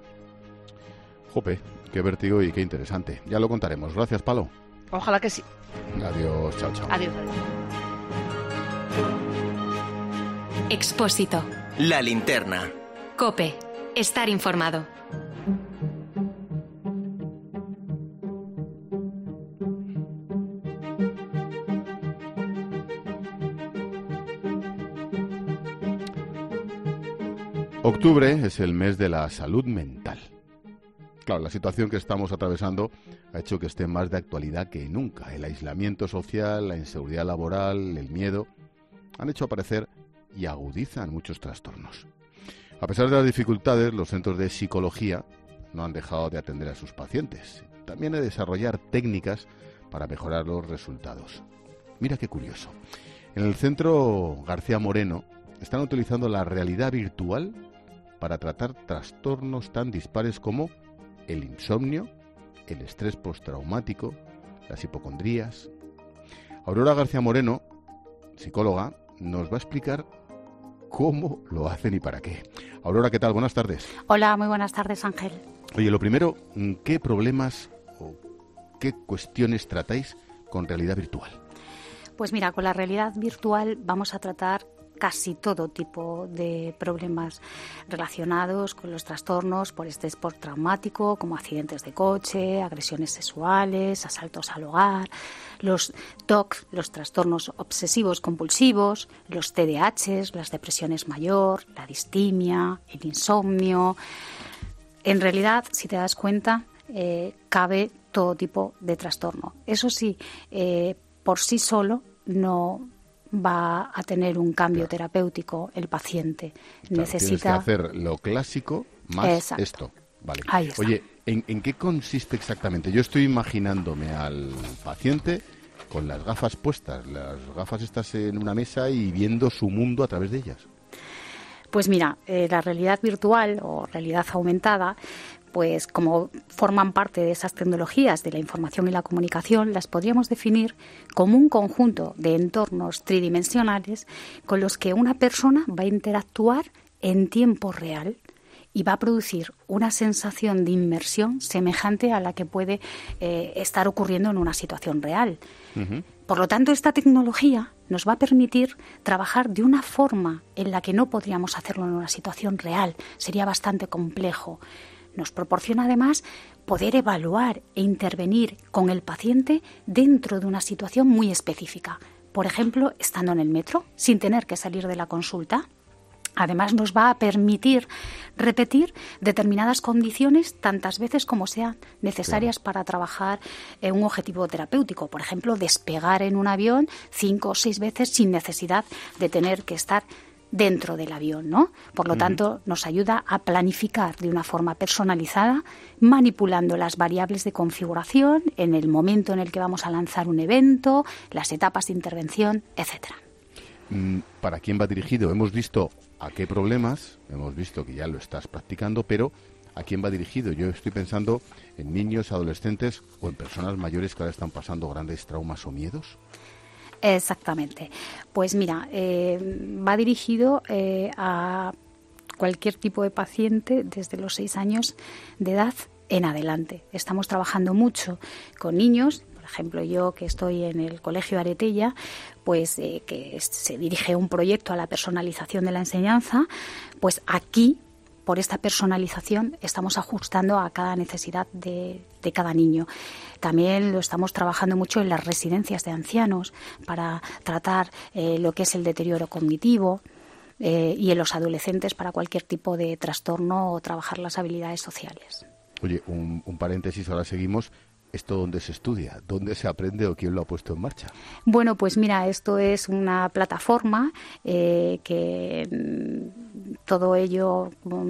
Jope, qué vértigo y qué interesante. Ya lo contaremos. Gracias, Palo. Ojalá que sí. Adiós, chao, chao. Adiós. Expósito. La linterna. COPE. Estar informado. Octubre es el mes de la salud mental. Claro, la situación que estamos atravesando ha hecho que esté más de actualidad que nunca. El aislamiento social, la inseguridad laboral, el miedo, han hecho aparecer y agudizan muchos trastornos. A pesar de las dificultades, los centros de psicología no han dejado de atender a sus pacientes. También de desarrollar técnicas para mejorar los resultados. Mira qué curioso. En el centro García Moreno, están utilizando la realidad virtual para tratar trastornos tan dispares como el insomnio, el estrés postraumático, las hipocondrías. Aurora García Moreno, psicóloga, nos va a explicar cómo lo hacen y para qué. Aurora, ¿qué tal? Buenas tardes. Hola, muy buenas tardes, Ángel. Oye, lo primero, ¿qué problemas o qué cuestiones tratáis con realidad virtual? Pues mira, con la realidad virtual vamos a tratar casi todo tipo de problemas relacionados con los trastornos por estrés postraumático, como accidentes de coche, agresiones sexuales, asaltos al hogar, los TOC, los trastornos obsesivos compulsivos, los TDAH, las depresiones mayor, la distimia, el insomnio. En realidad, si te das cuenta, cabe todo tipo de trastorno. Eso sí, por sí solo no va a tener un cambio terapéutico el paciente. Claro, necesita tienes que hacer lo clásico más Exacto. esto. Vale. Ahí está. Oye, ¿en qué consiste exactamente? Yo estoy imaginándome al paciente con las gafas puestas, las gafas estas en una mesa y viendo su mundo a través de ellas. Pues mira, la realidad virtual o realidad aumentada, pues como forman parte de esas tecnologías de la información y la comunicación, las podríamos definir como un conjunto de entornos tridimensionales con los que una persona va a interactuar en tiempo real y va a producir una sensación de inmersión semejante a la que puede estar ocurriendo en una situación real. Uh-huh. Por lo tanto, esta tecnología nos va a permitir trabajar de una forma en la que no podríamos hacerlo en una situación real. Sería bastante complejo. Nos proporciona además poder evaluar e intervenir con el paciente dentro de una situación muy específica. Por ejemplo, estando en el metro, sin tener que salir de la consulta. Además, nos va a permitir repetir determinadas condiciones tantas veces como sean necesarias para trabajar en un objetivo terapéutico. Por ejemplo, despegar en un avión 5 o 6 veces sin necesidad de tener que estar dentro del avión, ¿no? Por lo tanto, nos ayuda a planificar de una forma personalizada, manipulando las variables de configuración en el momento en el que vamos a lanzar un evento, las etapas de intervención, etcétera. ¿Para quién va dirigido? Hemos visto a qué problemas, hemos visto que ya lo estás practicando, pero ¿a quién va dirigido? Yo estoy pensando en niños, adolescentes o en personas mayores que ahora están pasando grandes traumas o miedos. Exactamente. Pues mira, va dirigido a cualquier tipo de paciente desde los 6 años de edad en adelante. Estamos trabajando mucho con niños. Por ejemplo, yo que estoy en el Colegio Aretella, pues que se dirige un proyecto a la personalización de la enseñanza, pues aquí, por esta personalización, estamos ajustando a cada necesidad de cada niño. También lo estamos trabajando mucho en las residencias de ancianos para tratar lo que es el deterioro cognitivo y en los adolescentes para cualquier tipo de trastorno o trabajar las habilidades sociales. Oye, un paréntesis, ahora seguimos. ¿Esto dónde se estudia? ¿Dónde se aprende o quién lo ha puesto en marcha? Bueno, pues mira, esto es una plataforma que todo ello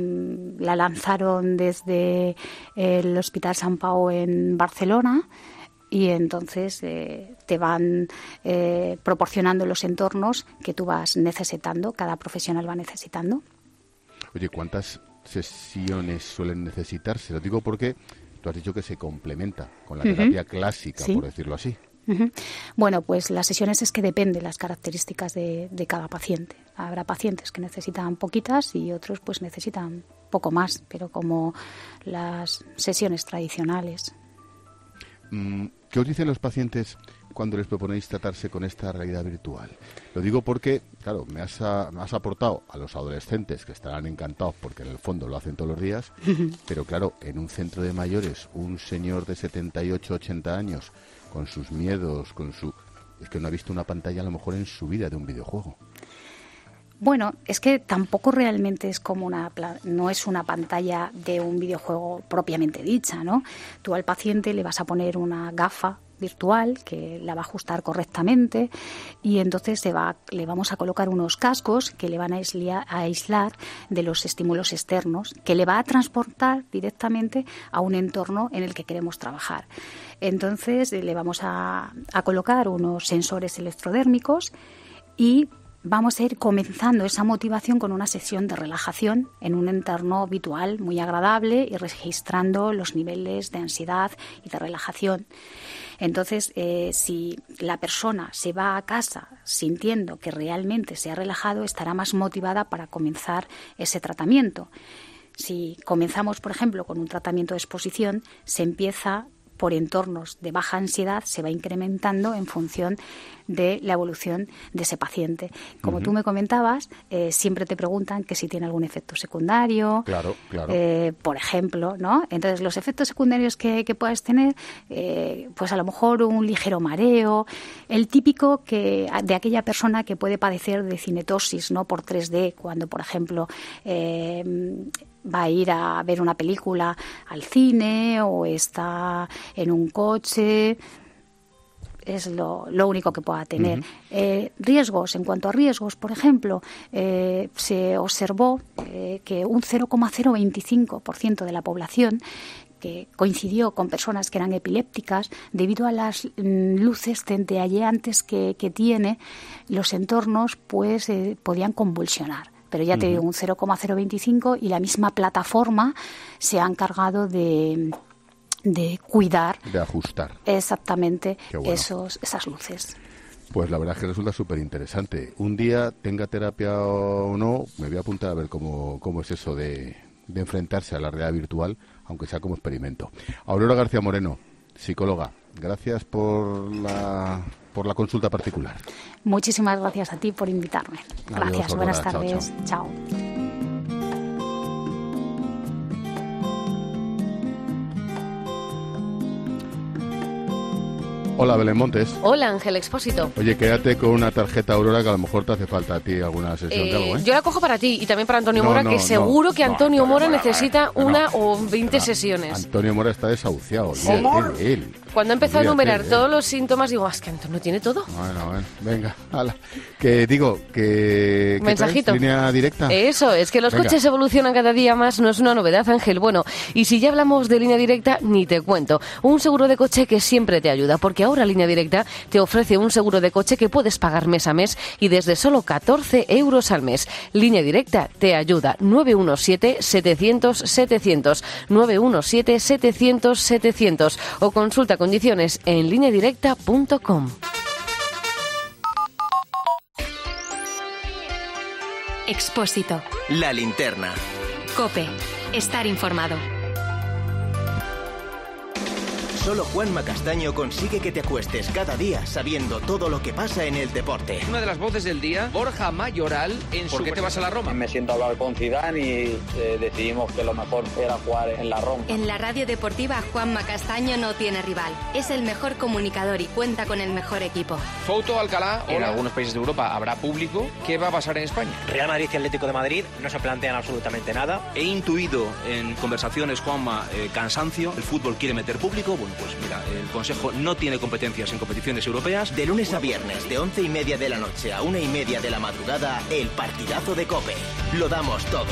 la lanzaron desde el Hospital Sant Pau en Barcelona y entonces te van proporcionando los entornos que tú vas necesitando, cada profesional va necesitando. Oye, ¿cuántas sesiones suelen necesitarse? Lo digo porque tú has dicho que se complementa con la terapia clásica, ¿Sí? por decirlo así. Bueno, pues las sesiones es que depende de las características de cada paciente. Habrá pacientes que necesitan poquitas y otros pues necesitan poco más, pero como las sesiones tradicionales. ¿Qué os dicen los pacientes cuando les proponéis tratarse con esta realidad virtual? Lo digo porque, claro, me has aportado a los adolescentes que estarán encantados porque en el fondo lo hacen todos los días, pero claro, en un centro de mayores, un señor de 78, 80 años, con sus miedos, es que no ha visto una pantalla a lo mejor en su vida de un videojuego. Bueno, es que tampoco realmente es como no es una pantalla de un videojuego propiamente dicha, ¿no? Tú al paciente le vas a poner una gafa virtual que la va a ajustar correctamente y entonces le vamos a colocar unos cascos que le van a aislar de los estímulos externos, que le va a transportar directamente a un entorno en el que queremos trabajar. Entonces le vamos a colocar unos sensores electrodérmicos y vamos a ir comenzando esa motivación con una sesión de relajación en un entorno habitual muy agradable y registrando los niveles de ansiedad y de relajación. Entonces, si la persona se va a casa sintiendo que realmente se ha relajado, estará más motivada para comenzar ese tratamiento. Si comenzamos, por ejemplo, con un tratamiento de exposición, se empieza por entornos de baja ansiedad, se va incrementando en función de la evolución de ese paciente. Como tú me comentabas, siempre te preguntan que si tiene algún efecto secundario, claro. Por ejemplo, ¿no? Entonces, los efectos secundarios que puedas tener, pues a lo mejor un ligero mareo, el típico de aquella persona que puede padecer de cinetosis, ¿no? Por 3D, cuando, por ejemplo, va a ir a ver una película al cine o está en un coche. Es lo único que pueda tener. Riesgos, en cuanto a riesgos, por ejemplo, se observó que un 0,025% de la población, que coincidió con personas que eran epilépticas, debido a las luces centelleantes que tiene, los entornos pues podían convulsionar. Pero ya te digo, un 0,025, y la misma plataforma se ha encargado de cuidar, de ajustar exactamente bueno. esas luces. Pues la verdad es que resulta súper interesante. Un día, tenga terapia o no, me voy a apuntar a ver cómo es eso de enfrentarse a la realidad virtual, aunque sea como experimento. Aurora García Moreno, psicóloga, gracias por la consulta particular. Muchísimas gracias a ti por invitarme. Gracias, Adiós, buenas Aurora. tardes. Chao. Hola, Belén Montes. Hola, Ángel Expósito. Oye, quédate con una tarjeta Aurora que a lo mejor te hace falta a ti alguna sesión de algo, ¿eh? Yo la cojo para ti y también para Antonio Mora, que seguro que Antonio Mora necesita una o 20 sesiones. Antonio Mora está desahuciado. Sí. Él. Cuando empezó a enumerar todos los síntomas, digo, es que Antonio tiene todo. Bueno, venga, hala. Que digo, que... Mensajito. ¿Línea directa? Eso, es que los coches evolucionan cada día más, no es una novedad, Ángel. Bueno, y si ya hablamos de línea directa, ni te cuento. Un seguro de coche que siempre te ayuda, porque ahora Línea Directa te ofrece un seguro de coche que puedes pagar mes a mes y desde solo 14 euros al mes. Línea Directa te ayuda. 917-700-700. 917-700-700. O consulta condiciones en lineadirecta.com. Expósito. La linterna. COPE. Estar informado. Solo Juanma Castaño consigue que te acuestes cada día sabiendo todo lo que pasa en el deporte. Una de las voces del día, Borja Mayoral, en ¿Por qué te vas a la Roma? Me siento a hablar con Zidane y decidimos que lo mejor era jugar en la Roma. En la radio deportiva, Juanma Castaño no tiene rival. Es el mejor comunicador y cuenta con el mejor equipo. Fouto Alcalá, en algunos países de Europa habrá público. ¿Qué va a pasar en España? Real Madrid y Atlético de Madrid no se plantean absolutamente nada. He intuido en conversaciones, Juanma, cansancio. El fútbol quiere meter público. Bueno, pues mira, el Consejo no tiene competencias en competiciones europeas. De lunes a viernes, de 11:30 de la noche a 1:30 de la madrugada, el partidazo de COPE. Lo damos todo.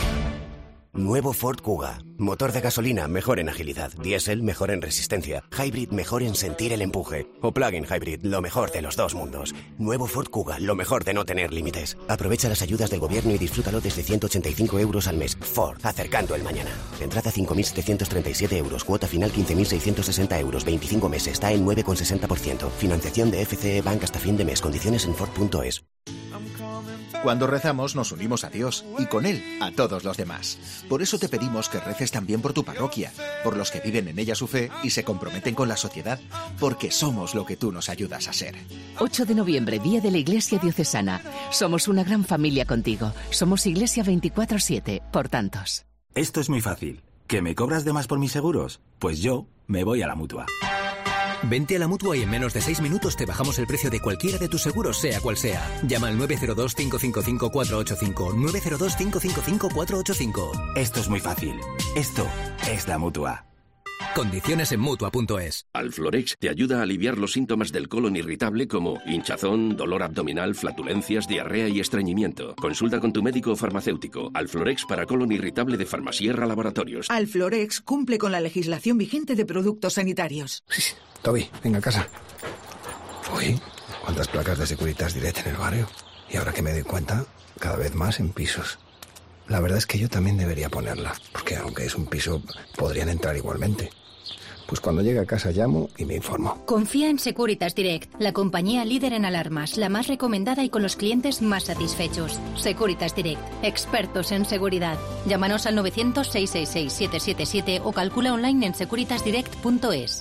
Nuevo Ford Kuga. Motor de gasolina mejor en agilidad. Diésel mejor en resistencia. Hybrid mejor en sentir el empuje. O plug-in hybrid, lo mejor de los dos mundos. Nuevo Ford Kuga, lo mejor de no tener límites. Aprovecha las ayudas del gobierno y disfrútalo desde 185 euros al mes. Ford, acercando el mañana. Entrada 5.737 euros. Cuota final 15.660 euros. 25 meses. Está en 9,60%. Financiación de FCE Bank hasta fin de mes. Condiciones en Ford.es. Cuando rezamos nos unimos a Dios y con Él a todos los demás. Por eso te pedimos que reces también por tu parroquia, por los que viven en ella su fe y se comprometen con la sociedad, porque somos lo que tú nos ayudas a ser. 8 de noviembre, Día de la Iglesia Diocesana. Somos una gran familia contigo. Somos Iglesia 24/7, por tantos. Esto es muy fácil. ¿Que me cobras de más por mis seguros? Pues yo me voy a la Mutua. Vente a la Mutua y en menos de 6 minutos te bajamos el precio de cualquiera de tus seguros, sea cual sea. Llama al 902-555-485. 902-555-485. Esto es muy fácil. Esto es la Mutua. Condiciones en Mutua.es. Alflorex te ayuda a aliviar los síntomas del colon irritable como hinchazón, dolor abdominal, flatulencias, diarrea y estreñimiento. Consulta con tu médico o farmacéutico. Alflorex para colon irritable de Farmasierra Laboratorios. Alflorex cumple con la legislación vigente de productos sanitarios. Toby, venga a casa. Uy, ¿cuántas placas de Securitas Direct en el barrio? Y ahora que me doy cuenta, cada vez más en pisos. La verdad es que yo también debería ponerla, porque aunque es un piso, podrían entrar igualmente. Pues cuando llegue a casa llamo y me informo. Confía en Securitas Direct, la compañía líder en alarmas, la más recomendada y con los clientes más satisfechos. Securitas Direct, expertos en seguridad. Llámanos al 900-666-777 o calcula online en securitasdirect.es.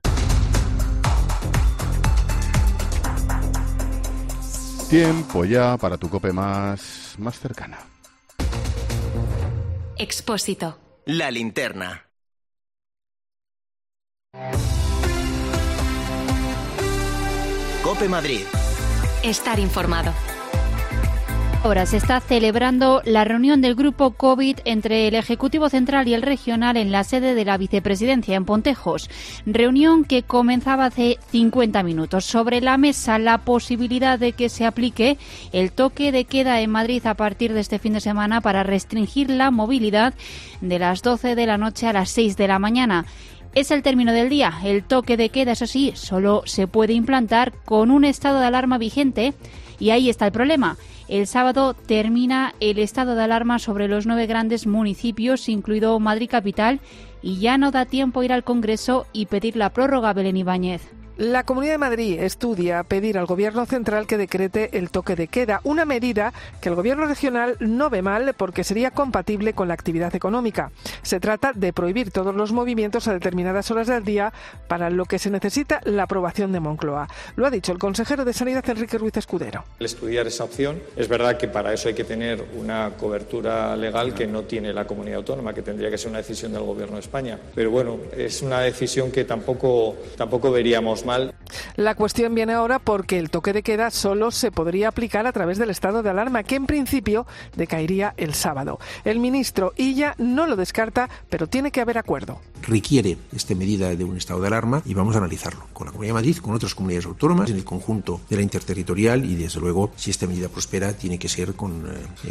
Tiempo ya para tu COPE más cercana. Expósito. La linterna. COPE Madrid. Estar informado. Ahora se está celebrando la reunión del grupo COVID entre el Ejecutivo Central y el Regional en la sede de la Vicepresidencia en Pontejos. Reunión que comenzaba hace 50 minutos. Sobre la mesa la posibilidad de que se aplique el toque de queda en Madrid a partir de este fin de semana para restringir la movilidad de las 12 de la noche a las 6 de la mañana. Es el término del día. El toque de queda, eso sí, solo se puede implantar con un estado de alarma vigente y ahí está el problema. El sábado termina el estado de alarma sobre los 9 grandes municipios, incluido Madrid Capital, y ya no da tiempo a ir al Congreso y pedir la prórroga, Belén Ibáñez. La Comunidad de Madrid estudia pedir al Gobierno central que decrete el toque de queda, una medida que el Gobierno regional no ve mal porque sería compatible con la actividad económica. Se trata de prohibir todos los movimientos a determinadas horas del día, para lo que se necesita la aprobación de Moncloa. Lo ha dicho el consejero de Sanidad, Enrique Ruiz Escudero. Al estudiar esa opción, es verdad que para eso hay que tener una cobertura legal que no tiene la comunidad autónoma, que tendría que ser una decisión del Gobierno de España. Pero bueno, es una decisión que tampoco veríamos mal. La cuestión viene ahora porque el toque de queda solo se podría aplicar a través del estado de alarma, que en principio decaería el sábado. El ministro Illa no lo descarta, pero tiene que haber acuerdo. Requiere esta medida de un estado de alarma y vamos a analizarlo con la Comunidad de Madrid, con otras comunidades autónomas, en el conjunto de la interterritorial, y desde luego, si esta medida prospera, tiene que ser con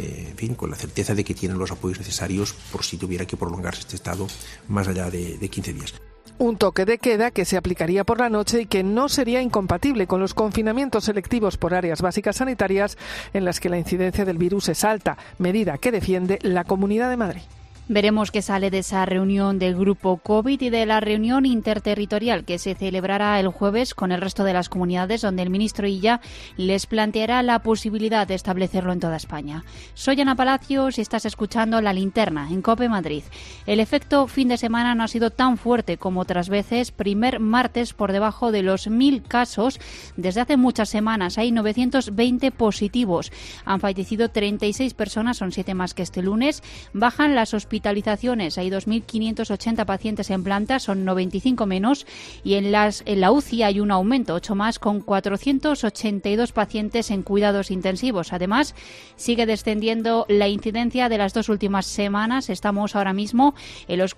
la certeza de que tienen los apoyos necesarios por si tuviera que prolongarse este estado más allá de 15 días. Un toque de queda que se aplicaría por la noche y que no sería incompatible con los confinamientos selectivos por áreas básicas sanitarias en las que la incidencia del virus es alta, medida que defiende la Comunidad de Madrid. Veremos qué sale de esa reunión del grupo COVID y de la reunión interterritorial que se celebrará el jueves con el resto de las comunidades, donde el ministro Illa les planteará la posibilidad de establecerlo en toda España. Soy Ana Palacios y estás escuchando La Linterna en COPE Madrid. El efecto fin de semana no ha sido tan fuerte como otras veces. Primer martes por debajo de los 1.000 casos desde hace muchas semanas. Hay 920 positivos. Han fallecido 36 personas, son 7 más que este lunes. Bajan las hospitalizaciones, hay 2.580 pacientes en planta, son 95 menos, y en la UCI hay un aumento, 8 más, con 482 pacientes en cuidados intensivos. Además, sigue descendiendo la incidencia de las 2 últimas semanas. Estamos ahora mismo en los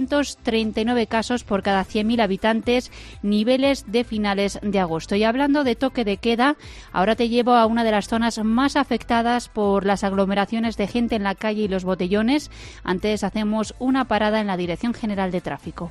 439 casos por cada 100.000 habitantes, niveles de finales de agosto. Y hablando de toque de queda, ahora te llevo a una de las zonas más afectadas por las aglomeraciones de gente en la calle y los botellones. Antes hacemos una parada en la Dirección General de Tráfico.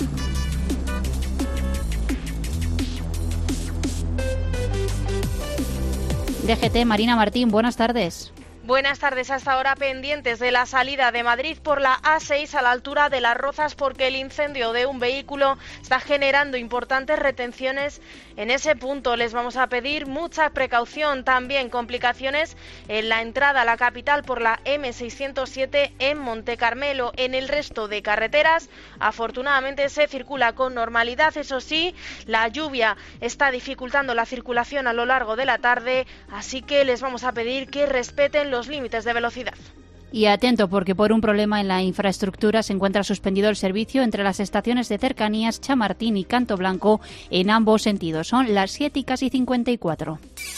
DGT, Marina Martín, buenas tardes. Buenas tardes. Hasta ahora pendientes de la salida de Madrid por la A6 a la altura de Las Rozas, porque el incendio de un vehículo está generando importantes retenciones en ese punto. Les vamos a pedir mucha precaución. También complicaciones en la entrada a la capital por la M607 en Montecarmelo. En el resto de carreteras, afortunadamente, se circula con normalidad. Eso sí, la lluvia está dificultando la circulación a lo largo de la tarde, así que les vamos a pedir que respeten los límites de velocidad. Y atento, porque por un problema en la infraestructura se encuentra suspendido el servicio entre las estaciones de cercanías Chamartín y Canto Blanco en ambos sentidos. Son las 7:54.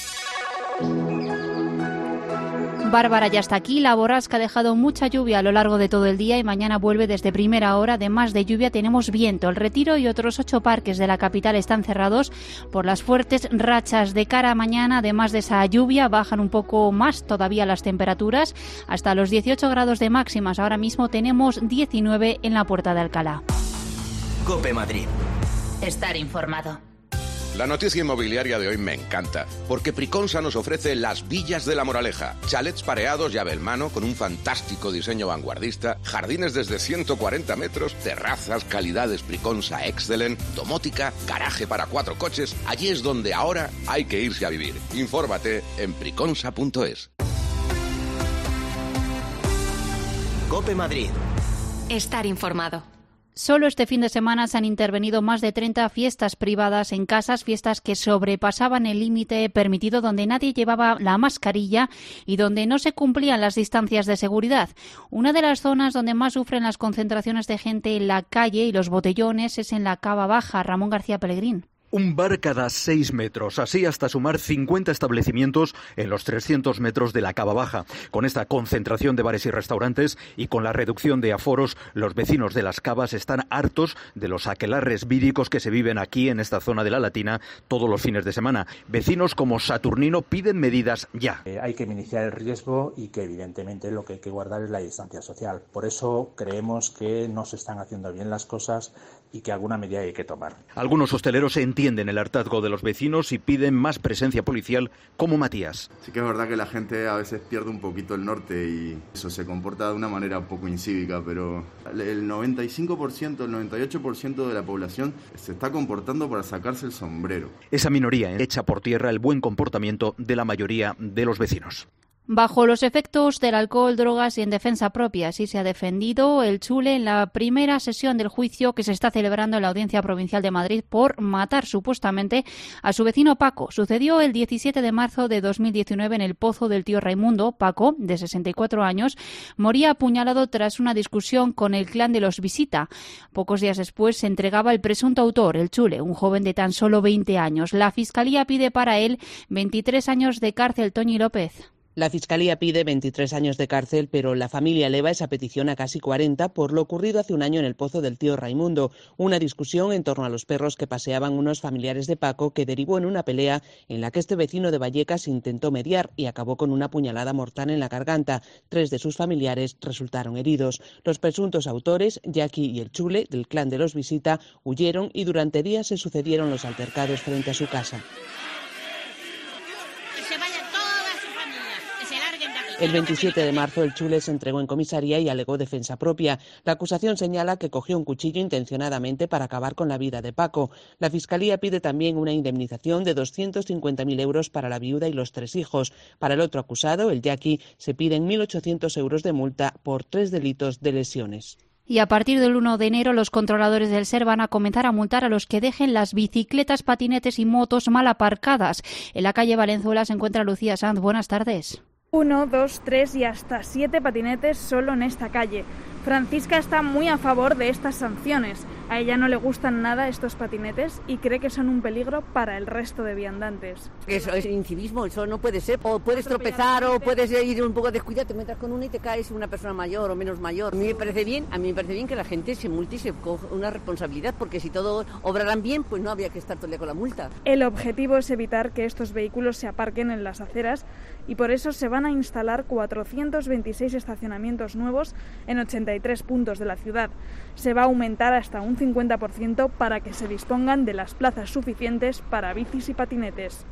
Bárbara ya está aquí. La borrasca ha dejado mucha lluvia a lo largo de todo el día y mañana vuelve desde primera hora. Además de lluvia, tenemos viento. El Retiro y otros 8 parques de la capital están cerrados por las fuertes rachas. De cara a mañana, además de esa lluvia, bajan un poco más todavía las temperaturas hasta los 18 grados de máximas. Ahora mismo tenemos 19 en la Puerta de Alcalá. COPE Madrid. Estar informado. La noticia inmobiliaria de hoy me encanta, porque Priconsa nos ofrece las Villas de la Moraleja, chalets pareados llave en mano con un fantástico diseño vanguardista, jardines desde 140 metros, terrazas, calidades Priconsa Excellent, domótica, garaje para 4 coches. Allí es donde ahora hay que irse a vivir. Infórmate en priconsa.es. COPE Madrid. Estar informado. Solo este fin de semana se han intervenido más de 30 fiestas privadas en casas, fiestas que sobrepasaban el límite permitido, donde nadie llevaba la mascarilla y donde no se cumplían las distancias de seguridad. Una de las zonas donde más sufren las concentraciones de gente en la calle y los botellones es en la Cava Baja. Ramón García Pellegrín. Un bar cada 6 metros, así hasta sumar 50 establecimientos en los 300 metros de la Cava Baja. Con esta concentración de bares y restaurantes y con la reducción de aforos, los vecinos de las cavas están hartos de los aquelarres víricos que se viven aquí en esta zona de la Latina todos los fines de semana. Vecinos como Saturnino piden medidas ya. Hay que minimizar el riesgo y que evidentemente lo que hay que guardar es la distancia social. Por eso creemos que no se están haciendo bien las cosas y que alguna medida hay que tomar. Algunos hosteleros entienden el hartazgo de los vecinos y piden más presencia policial, como Matías. Sí que es verdad que la gente a veces pierde un poquito el norte y eso se comporta de una manera un poco incívica, pero el 95%, el 98% de la población se está comportando para sacarse el sombrero. Esa minoría echa por tierra el buen comportamiento de la mayoría de los vecinos. Bajo los efectos del alcohol, drogas y en defensa propia, así se ha defendido el Chule en la primera sesión del juicio que se está celebrando en la Audiencia Provincial de Madrid por matar supuestamente a su vecino Paco. Sucedió el 17 de marzo de 2019 en el Pozo del Tío Raimundo. Paco, de 64 años, moría apuñalado tras una discusión con el clan de los Visita. Pocos días después se entregaba el presunto autor, el Chule, un joven de tan solo 20 años. La Fiscalía pide para él 23 años de cárcel. Toñi López. La Fiscalía pide 23 años de cárcel, pero la familia eleva esa petición a casi 40 por lo ocurrido hace un año en el Pozo del Tío Raimundo, una discusión en torno a los perros que paseaban unos familiares de Paco que derivó en una pelea en la que este vecino de Vallecas intentó mediar y acabó con una puñalada mortal en la garganta. 3 de sus familiares resultaron heridos. Los presuntos autores, Jackie y el Chule, del clan de los Visita, huyeron y durante días se sucedieron los altercados frente a su casa. El 27 de marzo el Chule se entregó en comisaría y alegó defensa propia. La acusación señala que cogió un cuchillo intencionadamente para acabar con la vida de Paco. La Fiscalía pide también una indemnización de 250.000 euros para la viuda y los 3 hijos. Para el otro acusado, el Jackie, se piden 1.800 euros de multa por 3 delitos de lesiones. Y a partir del 1 de enero los controladores del SER van a comenzar a multar a los que dejen las bicicletas, patinetes y motos mal aparcadas. En la calle Valenzuela se encuentra Lucía Sanz. Buenas tardes. 1, 2, 3 y hasta 7 patinetes solo en esta calle. Francisca está muy a favor de estas sanciones. A ella no le gustan nada estos patinetes y cree que son un peligro para el resto de viandantes. Eso es incivismo, eso no puede ser. O puedes tropezar o puedes ir un poco descuidado, te metas con uno y te caes una persona mayor o menos mayor. A mí me parece bien que la gente se multe y se coja una responsabilidad, porque si todos obraran bien, pues no habría que estar todo el día con la multa. El objetivo es evitar que estos vehículos se aparquen en las aceras y por eso se van a instalar 426 estacionamientos nuevos en 83 puntos de la ciudad. Se va a aumentar hasta un 50% para que se dispongan de las plazas suficientes para bicis y patinetes.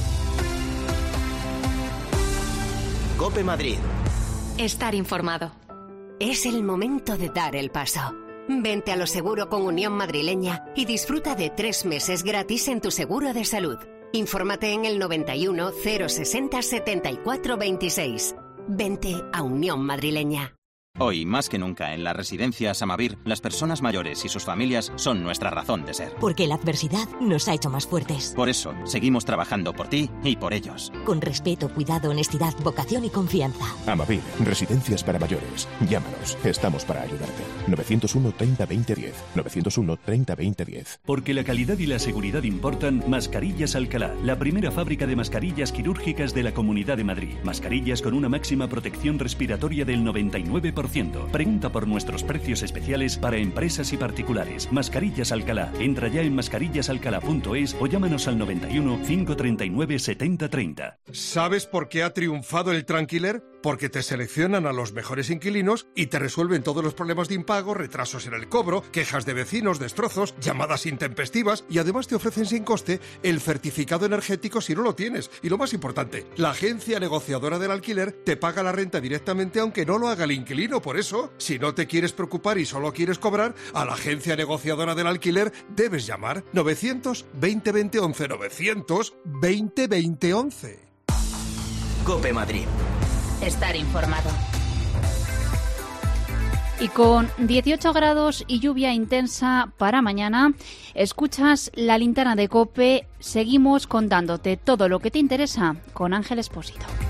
COPE Madrid. Estar informado. Es el momento de dar el paso. Vente a Lo Seguro con Unión Madrileña y disfruta de 3 meses gratis en tu seguro de salud. Infórmate en el 91 060 74 26. Vente a Unión Madrileña. Hoy, más que nunca, en las residencias Amavir, las personas mayores y sus familias son nuestra razón de ser. Porque la adversidad nos ha hecho más fuertes. Por eso, seguimos trabajando por ti y por ellos. Con respeto, cuidado, honestidad, vocación y confianza. Amavir, residencias para mayores. Llámanos, estamos para ayudarte. 901 30 20 10. 901 30 20 10. Porque la calidad y la seguridad importan, Mascarillas Alcalá, la primera fábrica de mascarillas quirúrgicas de la Comunidad de Madrid. Mascarillas con una máxima protección respiratoria del 99%. Pregunta por nuestros precios especiales para empresas y particulares. Mascarillas Alcalá. Entra ya en mascarillasalcalá.es o llámanos al 91 539 70 30. ¿Sabes por qué ha triunfado el Tranquiler? porque te seleccionan a los mejores inquilinos y te resuelven todos los problemas de impago, retrasos en el cobro, quejas de vecinos, destrozos, llamadas intempestivas y además te ofrecen sin coste el certificado energético si no lo tienes. Y lo más importante, la agencia negociadora del alquiler te paga la renta directamente aunque no lo haga el inquilino. Por eso, si no te quieres preocupar y solo quieres cobrar, a la agencia negociadora del alquiler debes llamar 920 20 11 920 20 11. COPE Madrid. Estar informado. Y con 18 grados y lluvia intensa para mañana, escuchas la linterna de COPE. Seguimos contándote todo lo que te interesa con Ángel Espósito.